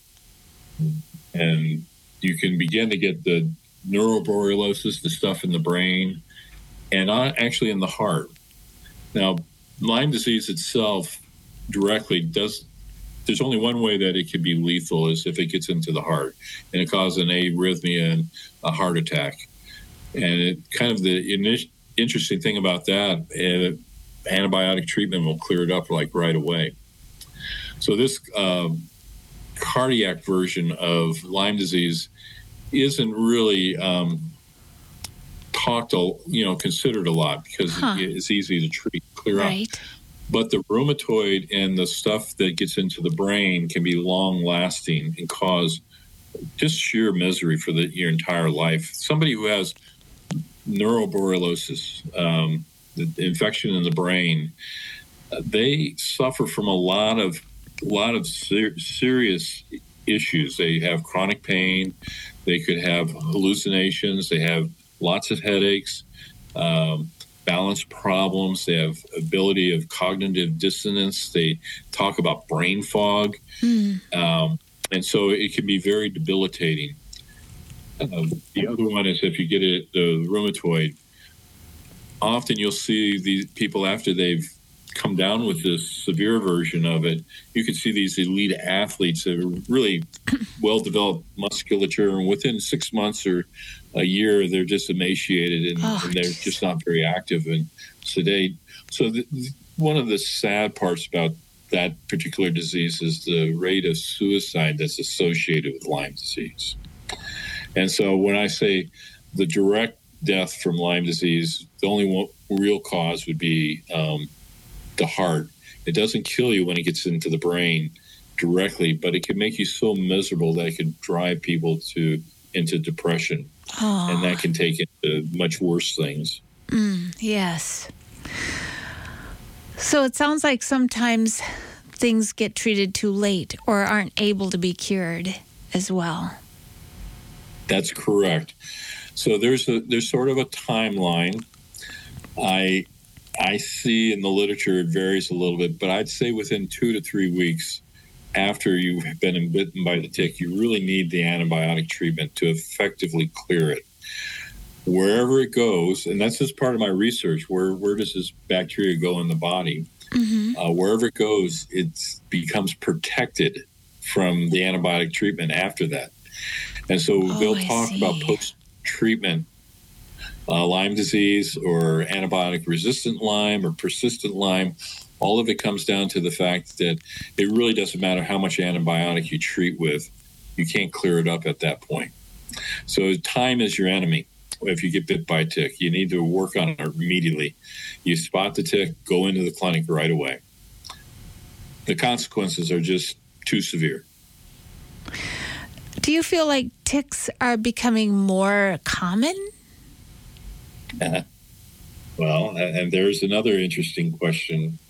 Speaker 3: And you can begin to get the neuroborreliosis, the stuff in the brain, and actually in the heart. Now, Lyme disease itself directly does, there's only one way that it can be lethal is if it gets into the heart and it causes an arrhythmia and a heart attack. And it kind of the init- interesting thing about that, uh, antibiotic treatment will clear it up like right away. So this, um, cardiac version of Lyme disease isn't really um, talked, you know, considered a lot because huh. it, it's easy to treat, clear right. up. But the rheumatoid and the stuff that gets into the brain can be long lasting and cause just sheer misery for the, your entire life. Somebody who has neuroborreliosis, um, the infection in the brain, uh, they suffer from a lot of a lot of ser- serious issues. They have chronic pain. They could have hallucinations. They have lots of headaches, um, balance problems. They have ability of cognitive dissonance. They talk about brain fog. Mm. Um, and so it can be very debilitating. Uh, the other one is if you get it, the rheumatoid, often you'll see these people after they've come down with this severe version of it, you can see these elite athletes that are really well-developed musculature, and within six months or a year, they're just emaciated and, oh, and they're just not very active and sedate. So the, one of the sad parts about that particular disease is the rate of suicide that's associated with Lyme disease. And so when I say the direct death from Lyme disease, the only one, real cause would be um, the heart. It doesn't kill you when it gets into the brain directly, but it can make you so miserable that it can drive people to into depression. Oh. And that can take it to much worse things.
Speaker 2: Mm, yes. So it sounds like sometimes things get treated too late or aren't able to be cured as well.
Speaker 3: That's correct. So there's a there's sort of a timeline. I I see in the literature it varies a little bit, but I'd say within two to three weeks after you've been bitten by the tick, you really need the antibiotic treatment to effectively clear it. Wherever it goes, and that's just part of my research, where, where does this bacteria go in the body? Mm-hmm. Uh, wherever it goes, it becomes protected from the antibiotic treatment after that. And so oh, they'll talk about post-treatment Uh, Lyme disease or antibiotic-resistant Lyme or persistent Lyme. All of it comes down to the fact that it really doesn't matter how much antibiotic you treat with. You can't clear it up at that point. So time is your enemy. If you get bit by a tick, you need to work on it immediately. You spot the tick, go into the clinic right away. The consequences are just too severe.
Speaker 2: Do you feel like ticks are becoming more common?
Speaker 3: Uh, well, and there's another interesting question.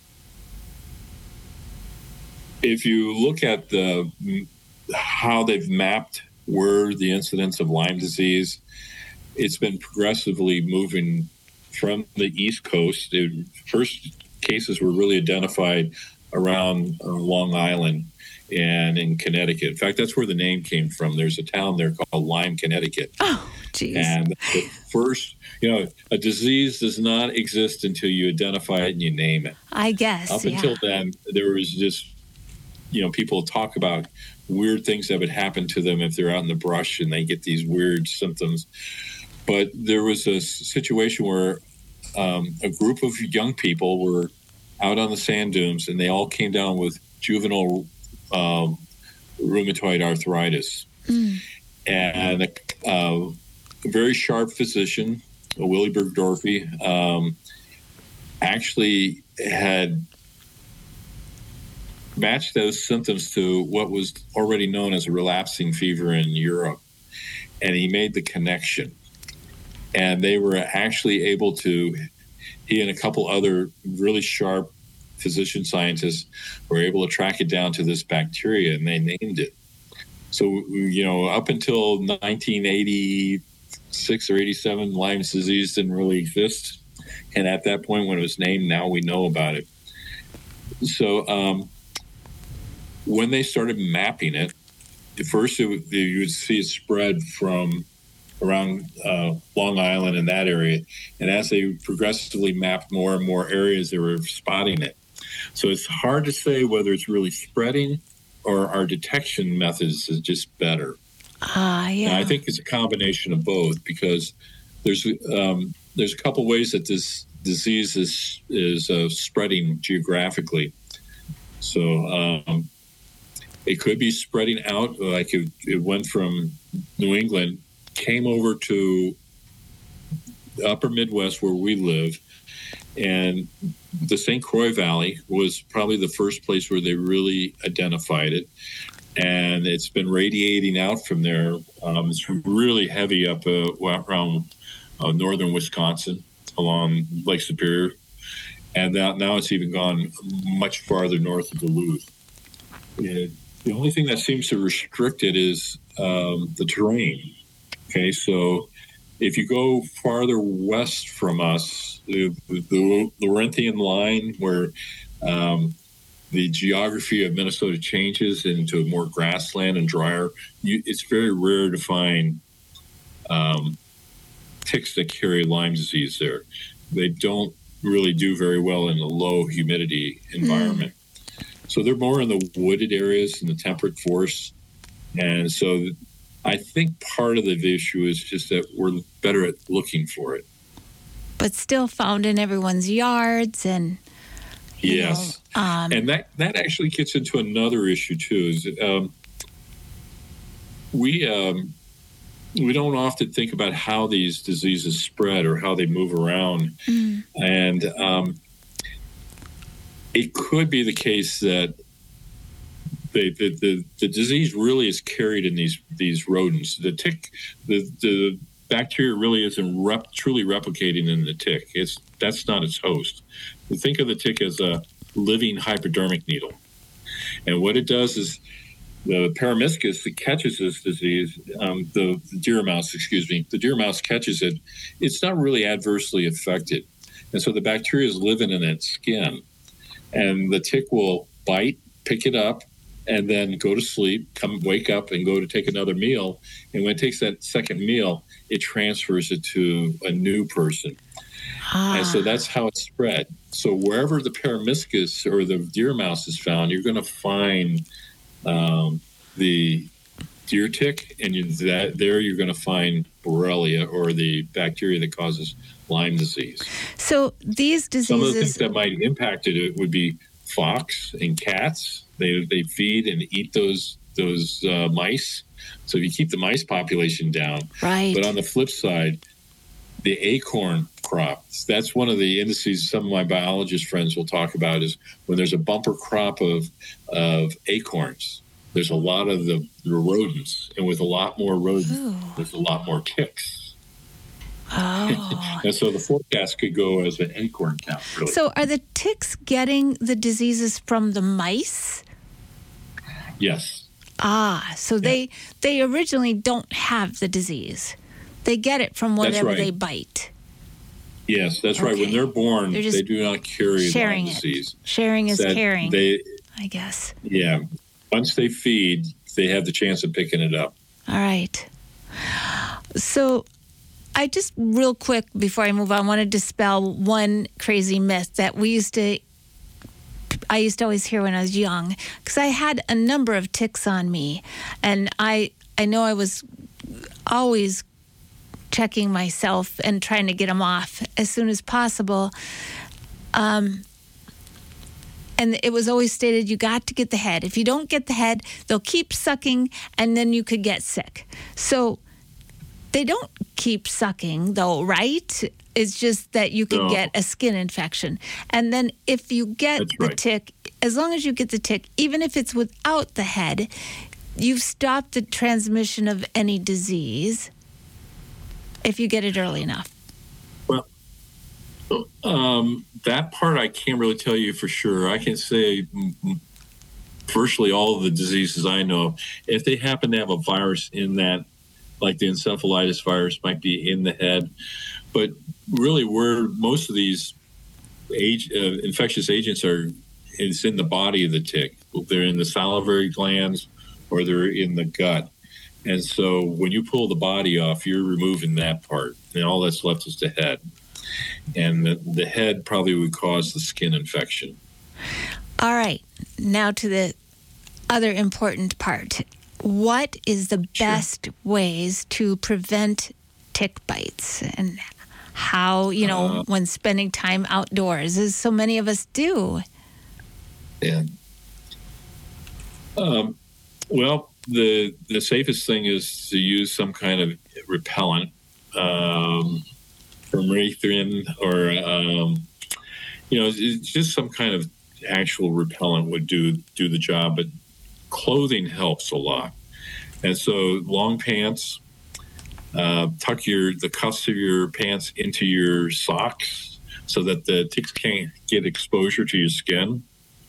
Speaker 3: If you look at the how they've mapped where the incidence of Lyme disease, it's been progressively moving from the East Coast. The first cases were really identified around uh, Long Island and in Connecticut. In fact, that's where the name came from. There's a town there called Lyme, Connecticut.
Speaker 2: Oh, geez.
Speaker 3: And the first, you know, a disease does not exist until you identify it and you name it.
Speaker 2: I guess,
Speaker 3: Up
Speaker 2: yeah.
Speaker 3: until then, there was just, you know, people talk about weird things that would happen to them if they're out in the brush and they get these weird symptoms. But there was a situation where um, a group of young people were out on the sand dunes and they all came down with juvenile um, rheumatoid arthritis. Mm. And a, uh, a very sharp physician, Willie Bergdorfy, um, actually had matched those symptoms to what was already known as a relapsing fever in Europe. And he made the connection. And they were actually able to, he and a couple other really sharp physician scientists were able to track it down to this bacteria, and they named it. So, you know, up until nineteen eighty-six or eighty-seven, Lyme's disease didn't really exist. And at that point, when it was named, now we know about it. So um, when they started mapping it, at first it would, you would see it spread from around uh, Long Island and that area. And as they progressively mapped more and more areas, they were spotting it. So it's hard to say whether it's really spreading or our detection methods is just better.
Speaker 2: Ah, uh, yeah.
Speaker 3: And I think it's a combination of both, because there's um, there's a couple ways that this disease is is uh, spreading geographically. So um, it could be spreading out, like it, it went from New England, came over to the upper Midwest where we live, and the Saint Croix Valley was probably the first place where they really identified it. And it's been radiating out from there. Um, it's really heavy up uh, around uh, northern Wisconsin along Lake Superior. And that, now it's even gone much farther north of Duluth. It, the only thing that seems to restrict it is um, the terrain. Okay, so if you go farther west from us, the, the Laurentian line, where um, the geography of Minnesota changes into more grassland and drier, you, it's very rare to find um, ticks that carry Lyme disease there. They don't really do very well in a low humidity environment. Mm. So they're more in the wooded areas and the temperate forests. And so I think part of the issue is just that we're better at looking for it.
Speaker 2: But still found in everyone's yards and, you
Speaker 3: yes.
Speaker 2: know, um,
Speaker 3: and that, that actually gets into another issue too, is um, we, um, we don't often think about how these diseases spread or how they move around. Mm. And um, it could be the case that they, the, the the disease really is carried in these these rodents. The tick, the the bacteria really isn't rep, truly replicating in the tick. It's that's not its host. Think of the tick as a living hypodermic needle, and what it does is the Paramiscus that catches this disease, um, the, the deer mouse, excuse me, the deer mouse catches it. It's not really adversely affected, and so the bacteria is living in its skin, and the tick will bite, pick it up, and then go to sleep, come wake up and go to take another meal. And when it takes that second meal, it transfers it to a new person. Ah. And so that's how it's spread. So wherever the Paramiscus or the deer mouse is found, you're going to find um, the deer tick, and you, that, there you're going to find Borrelia, or the bacteria that causes Lyme disease.
Speaker 2: So these diseases...
Speaker 3: Some of the things that might impact it would be fox and cats. They they feed and eat those those uh, mice. So if you keep the mice population down,
Speaker 2: right.
Speaker 3: But on the flip side, the acorn crop, that's one of the indices some of my biologist friends will talk about, is when there's a bumper crop of of acorns, there's a lot of the, the rodents, and with a lot more rodents, Ooh. There's a lot more ticks.
Speaker 2: Oh.
Speaker 3: And so the forecast could go as an acorn count, really.
Speaker 2: So are the ticks getting the diseases from the mice?
Speaker 3: Yes.
Speaker 2: Ah, so yeah. they they originally don't have the disease. They get it from whatever
Speaker 3: right.
Speaker 2: they bite.
Speaker 3: Yes, that's
Speaker 2: okay.
Speaker 3: right. When they're born,
Speaker 2: they're
Speaker 3: they do not carry Lyme disease.
Speaker 2: It. Sharing is
Speaker 3: that
Speaker 2: caring,
Speaker 3: they,
Speaker 2: I guess.
Speaker 3: Yeah. Once they feed, they have the chance of picking it up.
Speaker 2: All right. So I just real quick before I move on, want to dispel one crazy myth that we used to, I used to always hear when I was young, because I had a number of ticks on me, and I I know I was always checking myself and trying to get them off as soon as possible. Um, and it was always stated, you got to get the head. If you don't get the head, they'll keep sucking, and then you could get sick. So they don't keep sucking, though, right? It's just that you can
Speaker 3: no.
Speaker 2: get a skin infection. And then if you get
Speaker 3: That's
Speaker 2: the
Speaker 3: right.
Speaker 2: tick, as long as you get the tick, even if it's without the head, you've stopped the transmission of any disease if you get it early enough.
Speaker 3: Well, um, that part I can't really tell you for sure. I can say virtually all of the diseases I know, if they happen to have a virus in that, like the encephalitis virus might be in the head, but really where most of these age, uh, infectious agents are, is in the body of the tick. They're in the salivary glands or they're in the gut. And so when you pull the body off, you're removing that part, and all that's left is the head. And the, the head probably would cause the skin infection.
Speaker 2: All right. Now to the other important part. What is the best sure. ways to prevent tick bites, and how, you know, uh, when spending time outdoors, as so many of us do?
Speaker 3: Yeah. Um, well, the the safest thing is to use some kind of repellent, um, permethrin, or um, you know, it's just some kind of actual repellent would do do the job. But clothing helps a lot, and so long pants. Uh, tuck your the cuffs of your pants into your socks so that the ticks can't get exposure to your skin.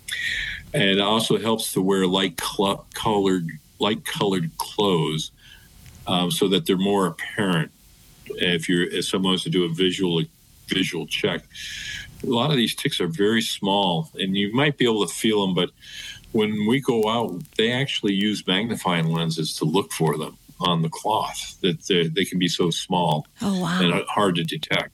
Speaker 3: And it also helps to wear light cl- colored light colored clothes um, so that they're more apparent. If you're if someone wants to do a visual visual check, a lot of these ticks are very small, and you might be able to feel them. But when we go out, they actually use magnifying lenses to look for them on the cloth. That they, they can be so small
Speaker 2: oh, wow.
Speaker 3: and hard to detect.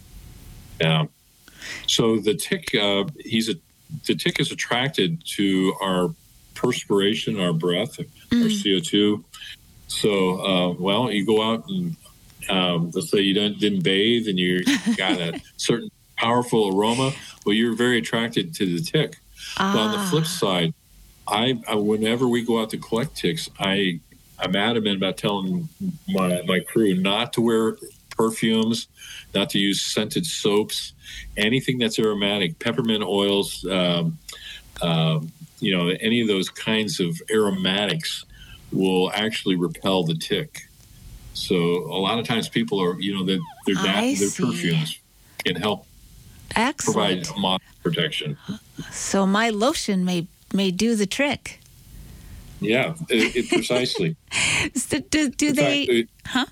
Speaker 3: Yeah. So the tick, uh, he's a the tick is attracted to our perspiration, our breath, mm. our C O two. So, uh, well, you go out and um, let's say you don't, didn't bathe and you got a certain powerful aroma. Well, you're very attracted to the tick. Ah. But on the flip side, I, I whenever we go out to collect ticks, I I'm adamant about telling my my crew not to wear perfumes, not to use scented soaps, anything that's aromatic, peppermint oils, um, um, you know, any of those kinds of aromatics will actually repel the tick. So a lot of times people are, you know, their their, nat- their perfumes can help
Speaker 2: Excellent.
Speaker 3: provide moth protection.
Speaker 2: So my lotion may may do the trick.
Speaker 3: Yeah, it, it precisely.
Speaker 2: so do do
Speaker 3: In
Speaker 2: they?
Speaker 3: fact, it,
Speaker 2: huh?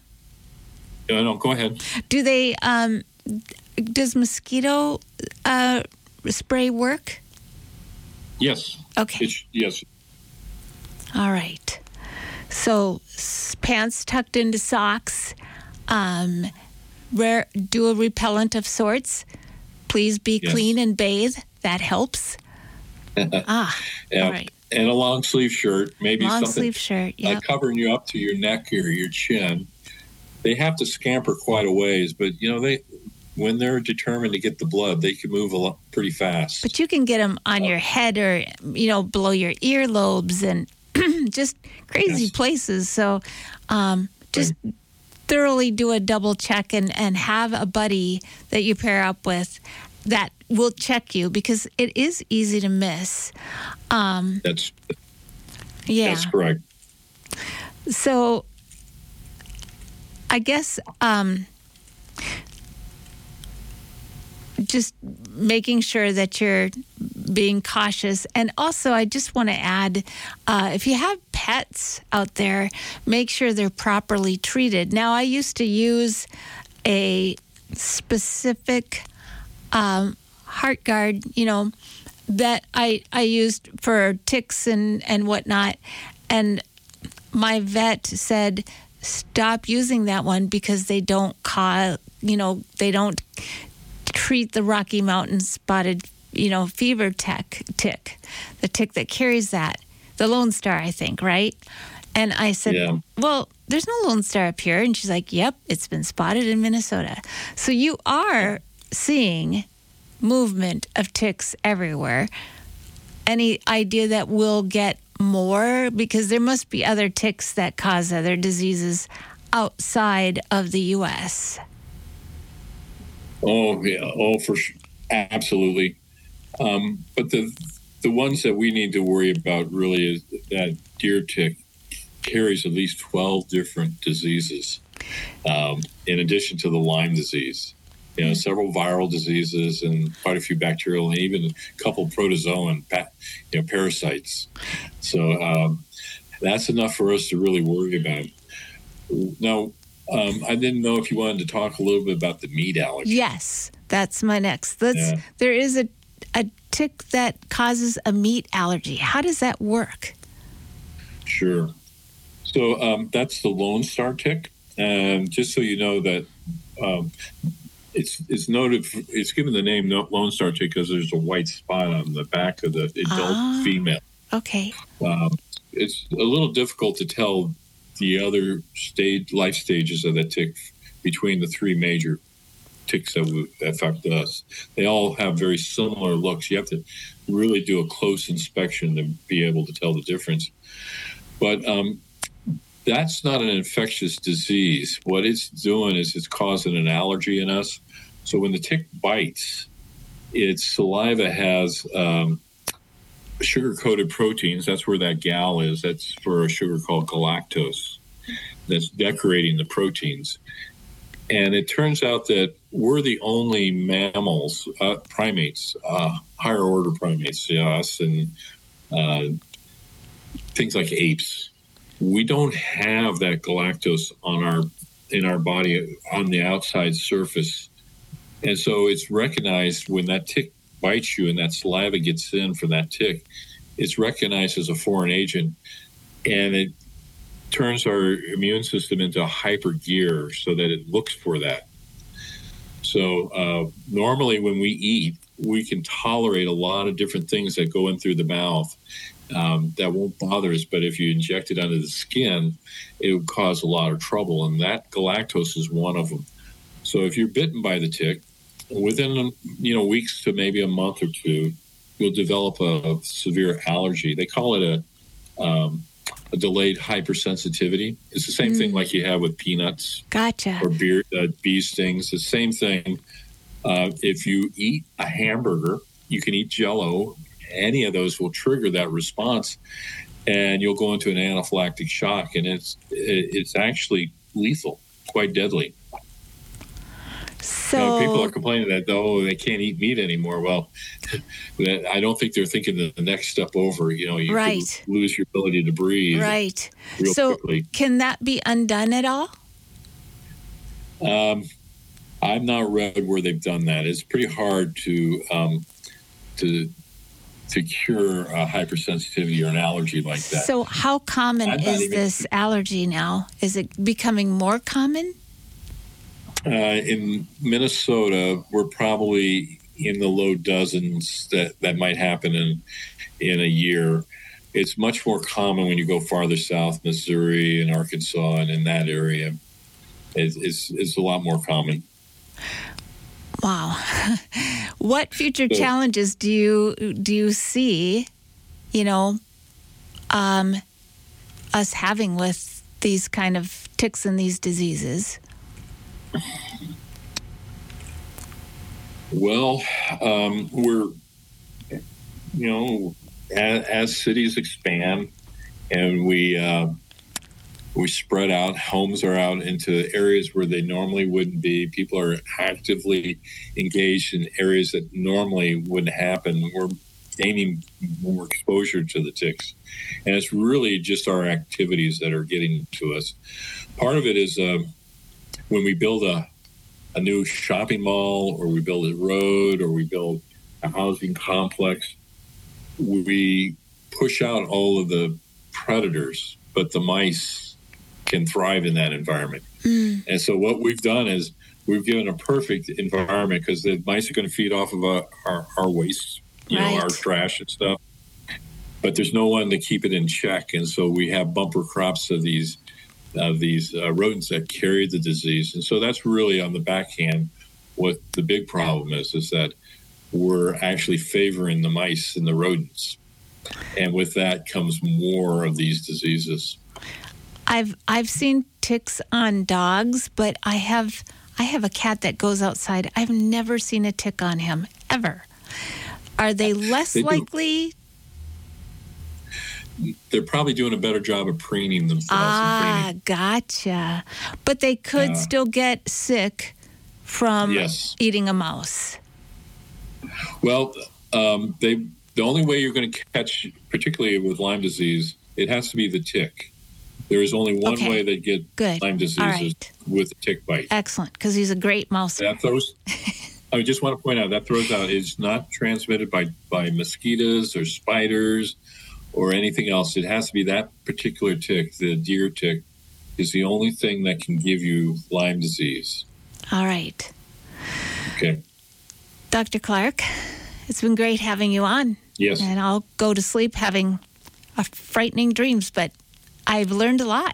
Speaker 3: No, no, go ahead.
Speaker 2: Do they? Um, does mosquito uh, spray work?
Speaker 3: Yes.
Speaker 2: Okay.
Speaker 3: It, yes.
Speaker 2: All right. So pants tucked into socks. Um, rare, do a repellent of sorts. Please be yes. clean and bathe. That helps. ah.
Speaker 3: Yeah.
Speaker 2: All right.
Speaker 3: And a long sleeve shirt, maybe
Speaker 2: long
Speaker 3: something
Speaker 2: sleeve shirt, yep.
Speaker 3: like covering you up to your neck or your chin. They have to scamper quite a ways, but you know they when they're determined to get the blood, they can move a lot pretty fast.
Speaker 2: But you can get them on uh, your head or you know below your earlobes and just crazy yes. places. So um, just right. thoroughly do a double check and, and have a buddy that you pair up with that will check you because it is easy to miss. Um,
Speaker 3: that's
Speaker 2: yeah,
Speaker 3: that's correct.
Speaker 2: So I guess um, just making sure that you're being cautious. And also, I just want to add, uh, if you have pets out there, make sure they're properly treated. Now, I used to use a specific um, heart guard, you know, that I, I used for ticks and, and whatnot. And my vet said, stop using that one because they don't cause, you know, they don't treat the Rocky Mountain spotted, you know, fever tick, tick, the tick that carries that, the Lone Star, I think, right? And I said, yeah. well, there's no Lone Star up here. And she's like, yep, it's been spotted in Minnesota. So you are seeing movement of ticks everywhere. Any idea that we'll get more? Because there must be other ticks that cause other diseases outside of the U S.
Speaker 3: Oh, yeah. Oh, for sure. Absolutely. Um, but the the ones that we need to worry about really is that deer tick carries at least twelve different diseases, um, in addition to the Lyme disease. You know, several viral diseases and quite a few bacterial and even a couple protozoan, you know, parasites. So um, that's enough for us to really worry about. Now, um, I didn't know if you wanted to talk a little bit about the meat allergy.
Speaker 2: Yes, that's my next. Let's,
Speaker 3: Yeah.
Speaker 2: There is a, a tick that causes a meat allergy. How does that work?
Speaker 3: Sure. So um, that's the Lone Star tick. And just so you know that um, it's it's noted, it's given the name Lone Star tick because there's a white spot on the back of the adult
Speaker 2: Ah.
Speaker 3: female.
Speaker 2: Okay.
Speaker 3: Um, it's a little difficult to tell the other stage life stages of that tick between the three major ticks that would affect us. They all have very similar looks. You have to really do a close inspection to be able to tell the difference. But um, that's not an infectious disease. What it's doing is it's causing an allergy in us. So when the tick bites, its saliva has um, sugar-coated proteins. That's where that gal is. That's for a sugar called galactose that's decorating the proteins. And it turns out that we're the only mammals, uh, primates, uh, higher order primates, you know, us and uh, things like apes. We don't have that galactose on our in our body on the outside surface. And so it's recognized when that tick bites you and that saliva gets in from that tick, it's recognized as a foreign agent, and it turns our immune system into a hyper gear so that it looks for that. So uh, normally when we eat, we can tolerate a lot of different things that go in through the mouth um, that won't bother us. But if you inject it under the skin, it would cause a lot of trouble. And that galactose is one of them. So if you're bitten by the tick, within you know weeks to maybe a month or two, you'll develop a, a severe allergy. They call it a um, a delayed hypersensitivity. It's the same mm. thing like you have with peanuts.
Speaker 2: Gotcha.
Speaker 3: Or beer, uh, bee stings. The same thing. Uh, if you eat a hamburger, you can eat Jell-O. Any of those will trigger that response, and you'll go into an anaphylactic shock, and it's it's actually lethal, quite deadly.
Speaker 2: So
Speaker 3: you know, people are complaining that, oh, they can't eat meat anymore. Well, I don't think they're thinking the next step over. You know, you
Speaker 2: right.
Speaker 3: could lose your ability to breathe.
Speaker 2: Right.
Speaker 3: Real
Speaker 2: so
Speaker 3: quickly.
Speaker 2: Can that be undone at all?
Speaker 3: Um, I've not read where they've done that. It's pretty hard to um, to to cure a hypersensitivity or an allergy like that.
Speaker 2: So how common is
Speaker 3: even,
Speaker 2: this allergy now? Is it becoming more common?
Speaker 3: Uh, in Minnesota, we're probably in the low dozens that, that might happen in in a year. It's much more common when you go farther south, Missouri and Arkansas, and in that area, it's it's, it's a lot more common.
Speaker 2: Wow. What future
Speaker 3: So-
Speaker 2: challenges do you do you see, you know, um, us having with these kind of ticks and these diseases?
Speaker 3: Well, um, we're, you know, as, as cities expand and we uh, we spread out, homes are out into areas where they normally wouldn't be. People are actively engaged in areas that normally wouldn't happen. We're gaining more exposure to the ticks. And it's really just our activities that are getting to us. Part of it is uh, when we build a, a new shopping mall, or we build a road, or we build a housing complex, we push out all of the predators, but the mice can thrive in that environment. Mm. And so what we've done is we've given a perfect environment, because the mice are going to feed off of our, our, our waste, you
Speaker 2: right.
Speaker 3: know, our trash and stuff. But there's no one to keep it in check. And so we have bumper crops of these of these uh, rodents that carry the disease. And so that's really on the backhand what the big problem is, is that we're actually favoring the mice and the rodents. And with that comes more of these diseases.
Speaker 2: I've I've seen ticks on dogs, but I have I have a cat that goes outside. I've never seen a tick on him, ever. Are they less
Speaker 3: They do.
Speaker 2: likely
Speaker 3: they're probably doing a better job of preening themselves.
Speaker 2: Ah,
Speaker 3: and
Speaker 2: gotcha. But they could
Speaker 3: Uh,
Speaker 2: still get sick from
Speaker 3: Yes.
Speaker 2: eating a mouse.
Speaker 3: Well, um, they the only way you're going to catch, particularly with Lyme disease, it has to be the tick. There is only one
Speaker 2: Okay.
Speaker 3: way they get
Speaker 2: Good.
Speaker 3: Lyme disease
Speaker 2: All
Speaker 3: is
Speaker 2: right.
Speaker 3: with a tick bite.
Speaker 2: Excellent, because he's a great mouse.
Speaker 3: That throws. I just want to point out that throws out is not transmitted by by mosquitoes or spiders or anything else. It has to be that particular tick. The deer tick is the only thing that can give you Lyme disease.
Speaker 2: All right.
Speaker 3: Okay.
Speaker 2: Doctor Clark, it's been great having you on.
Speaker 3: Yes.
Speaker 2: And I'll go to sleep having a frightening dreams, but I've learned a lot.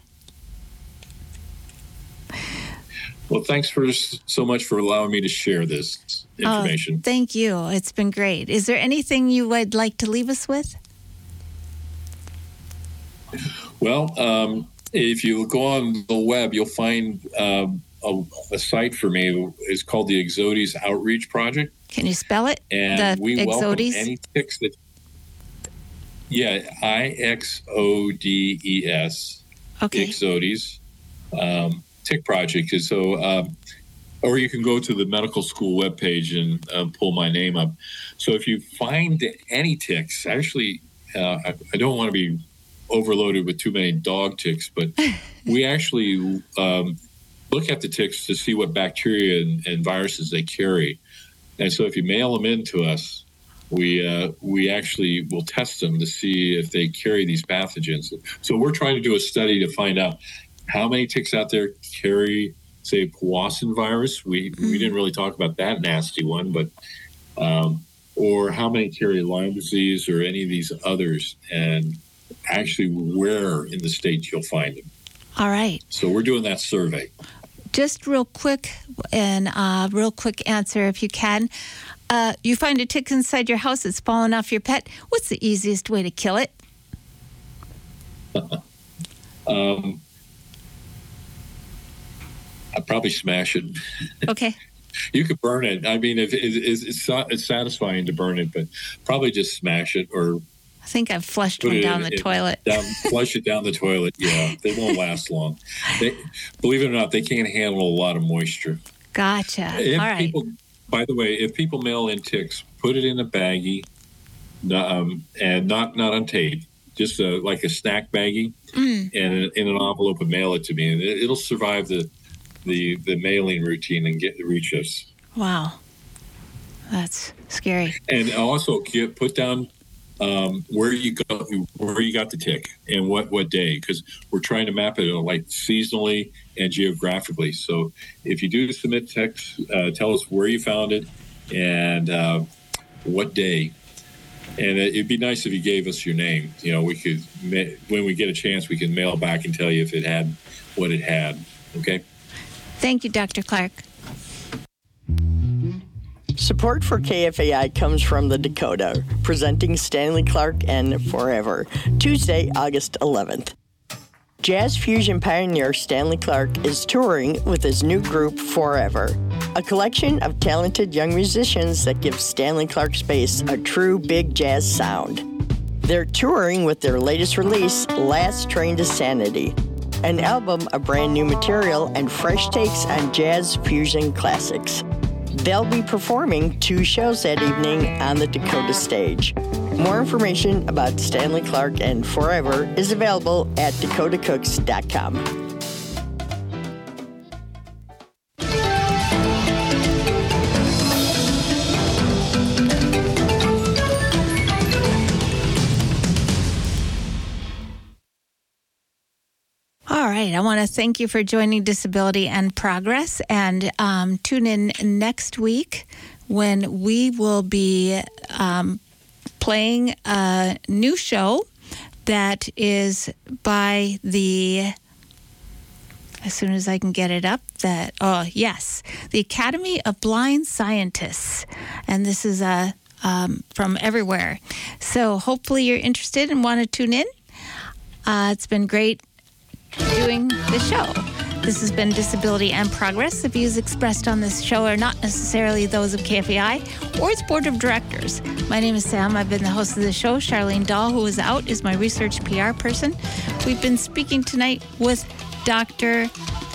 Speaker 3: Well, thanks for so much for allowing me to share this information.
Speaker 2: Oh, thank you. It's been great. Is there anything you would like to leave us with?
Speaker 3: Well, um, if you go on the web, you'll find um, a, a site for me. It's called the Ixodes Outreach Project.
Speaker 2: Can you spell it?
Speaker 3: And
Speaker 2: the
Speaker 3: we welcome
Speaker 2: Ixodes?
Speaker 3: any ticks that. Yeah, I X O D E S.
Speaker 2: Okay.
Speaker 3: Ixodes um, Tick Project. And so, um, or you can go to the medical school webpage and uh, pull my name up. So if you find any ticks, actually, uh, I, I don't want to be overloaded with too many dog ticks, but we actually um, look at the ticks to see what bacteria and, and viruses they carry. And so if you mail them in to us, we uh, we actually will test them to see if they carry these pathogens. So we're trying to do a study to find out how many ticks out there carry, say, Powassan virus. We mm. we didn't really talk about that nasty one, but um, or how many carry Lyme disease or any of these others, and actually where in the state you'll find them.
Speaker 2: All right.
Speaker 3: So we're doing that survey.
Speaker 2: Just real quick, and uh, real quick answer if you can. Uh, you find a tick inside your house that's fallen off your pet. What's the easiest way to kill it?
Speaker 3: um, I'd probably smash it.
Speaker 2: Okay.
Speaker 3: You could burn it. I mean, if it, it's, it's it's satisfying to burn it, but probably just smash it or.
Speaker 2: I think I've flushed
Speaker 3: Put
Speaker 2: one
Speaker 3: it
Speaker 2: down
Speaker 3: in-
Speaker 2: the
Speaker 3: it-
Speaker 2: toilet.
Speaker 3: Down, flush it down the toilet. Yeah, they won't last long. They, believe it or not, they can't handle a lot of moisture.
Speaker 2: Gotcha.
Speaker 3: If
Speaker 2: All right.
Speaker 3: people, by the way, if people mail in ticks, put it in a baggie, um, and not not on tape, just a, like a snack baggie,
Speaker 2: Mm.
Speaker 3: and in an envelope and mail it to me, and it, it'll survive the the the mailing routine and get reach us.
Speaker 2: Wow. That's scary.
Speaker 3: And also get put down um, where you go, where you got the tick, and what what day, because we're trying to map it like seasonally and geographically. So if you do submit text, uh, tell us where you found it and uh, what day. And it'd be nice if you gave us your name. You know, we could, when we get a chance, we can mail back and tell you if it had what it had. Okay.
Speaker 2: Thank you, Doctor Clark.
Speaker 9: Support for K F A I comes from the Dakota, presenting Stanley Clark and Forever, Tuesday, August eleventh. Jazz fusion pioneer Stanley Clark is touring with his new group, Forever, a collection of talented young musicians that gives Stanley Clark's bass a true big jazz sound. They're touring with their latest release, Last Train to Sanity, an album of brand new material and fresh takes on jazz fusion classics. They'll be performing two shows that evening on the Dakota stage. More information about Stanley Clark and Forever is available at dakota cooks dot com.
Speaker 2: All right. I want to thank you for joining Disability and Progress, and um, tune in next week when we will be um, playing a new show that is by the, as soon as I can get it up, that, oh, yes, the Academy of Blind Scientists. And this is uh, um, from everywhere. So hopefully you're interested and want to tune in. Uh, it's been great doing the show. This has been Disability and Progress. The views expressed on this show are not necessarily those of K F A I or its board of directors. My name is Sam. I've been the host of the show. Charlene Dahl, who is out, is my research P R person. We've been speaking tonight with Doctor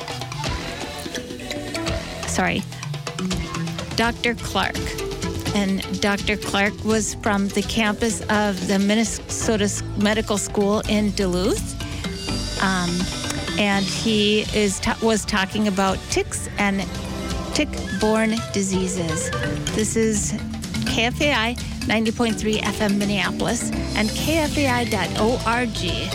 Speaker 2: Sorry, Doctor Clark. And Doctor Clark was from the campus of the Minnesota Medical School in Duluth. Um, and he is ta- was talking about ticks and tick-borne diseases. This is K F A I ninety point three F M Minneapolis and K F A I dot org.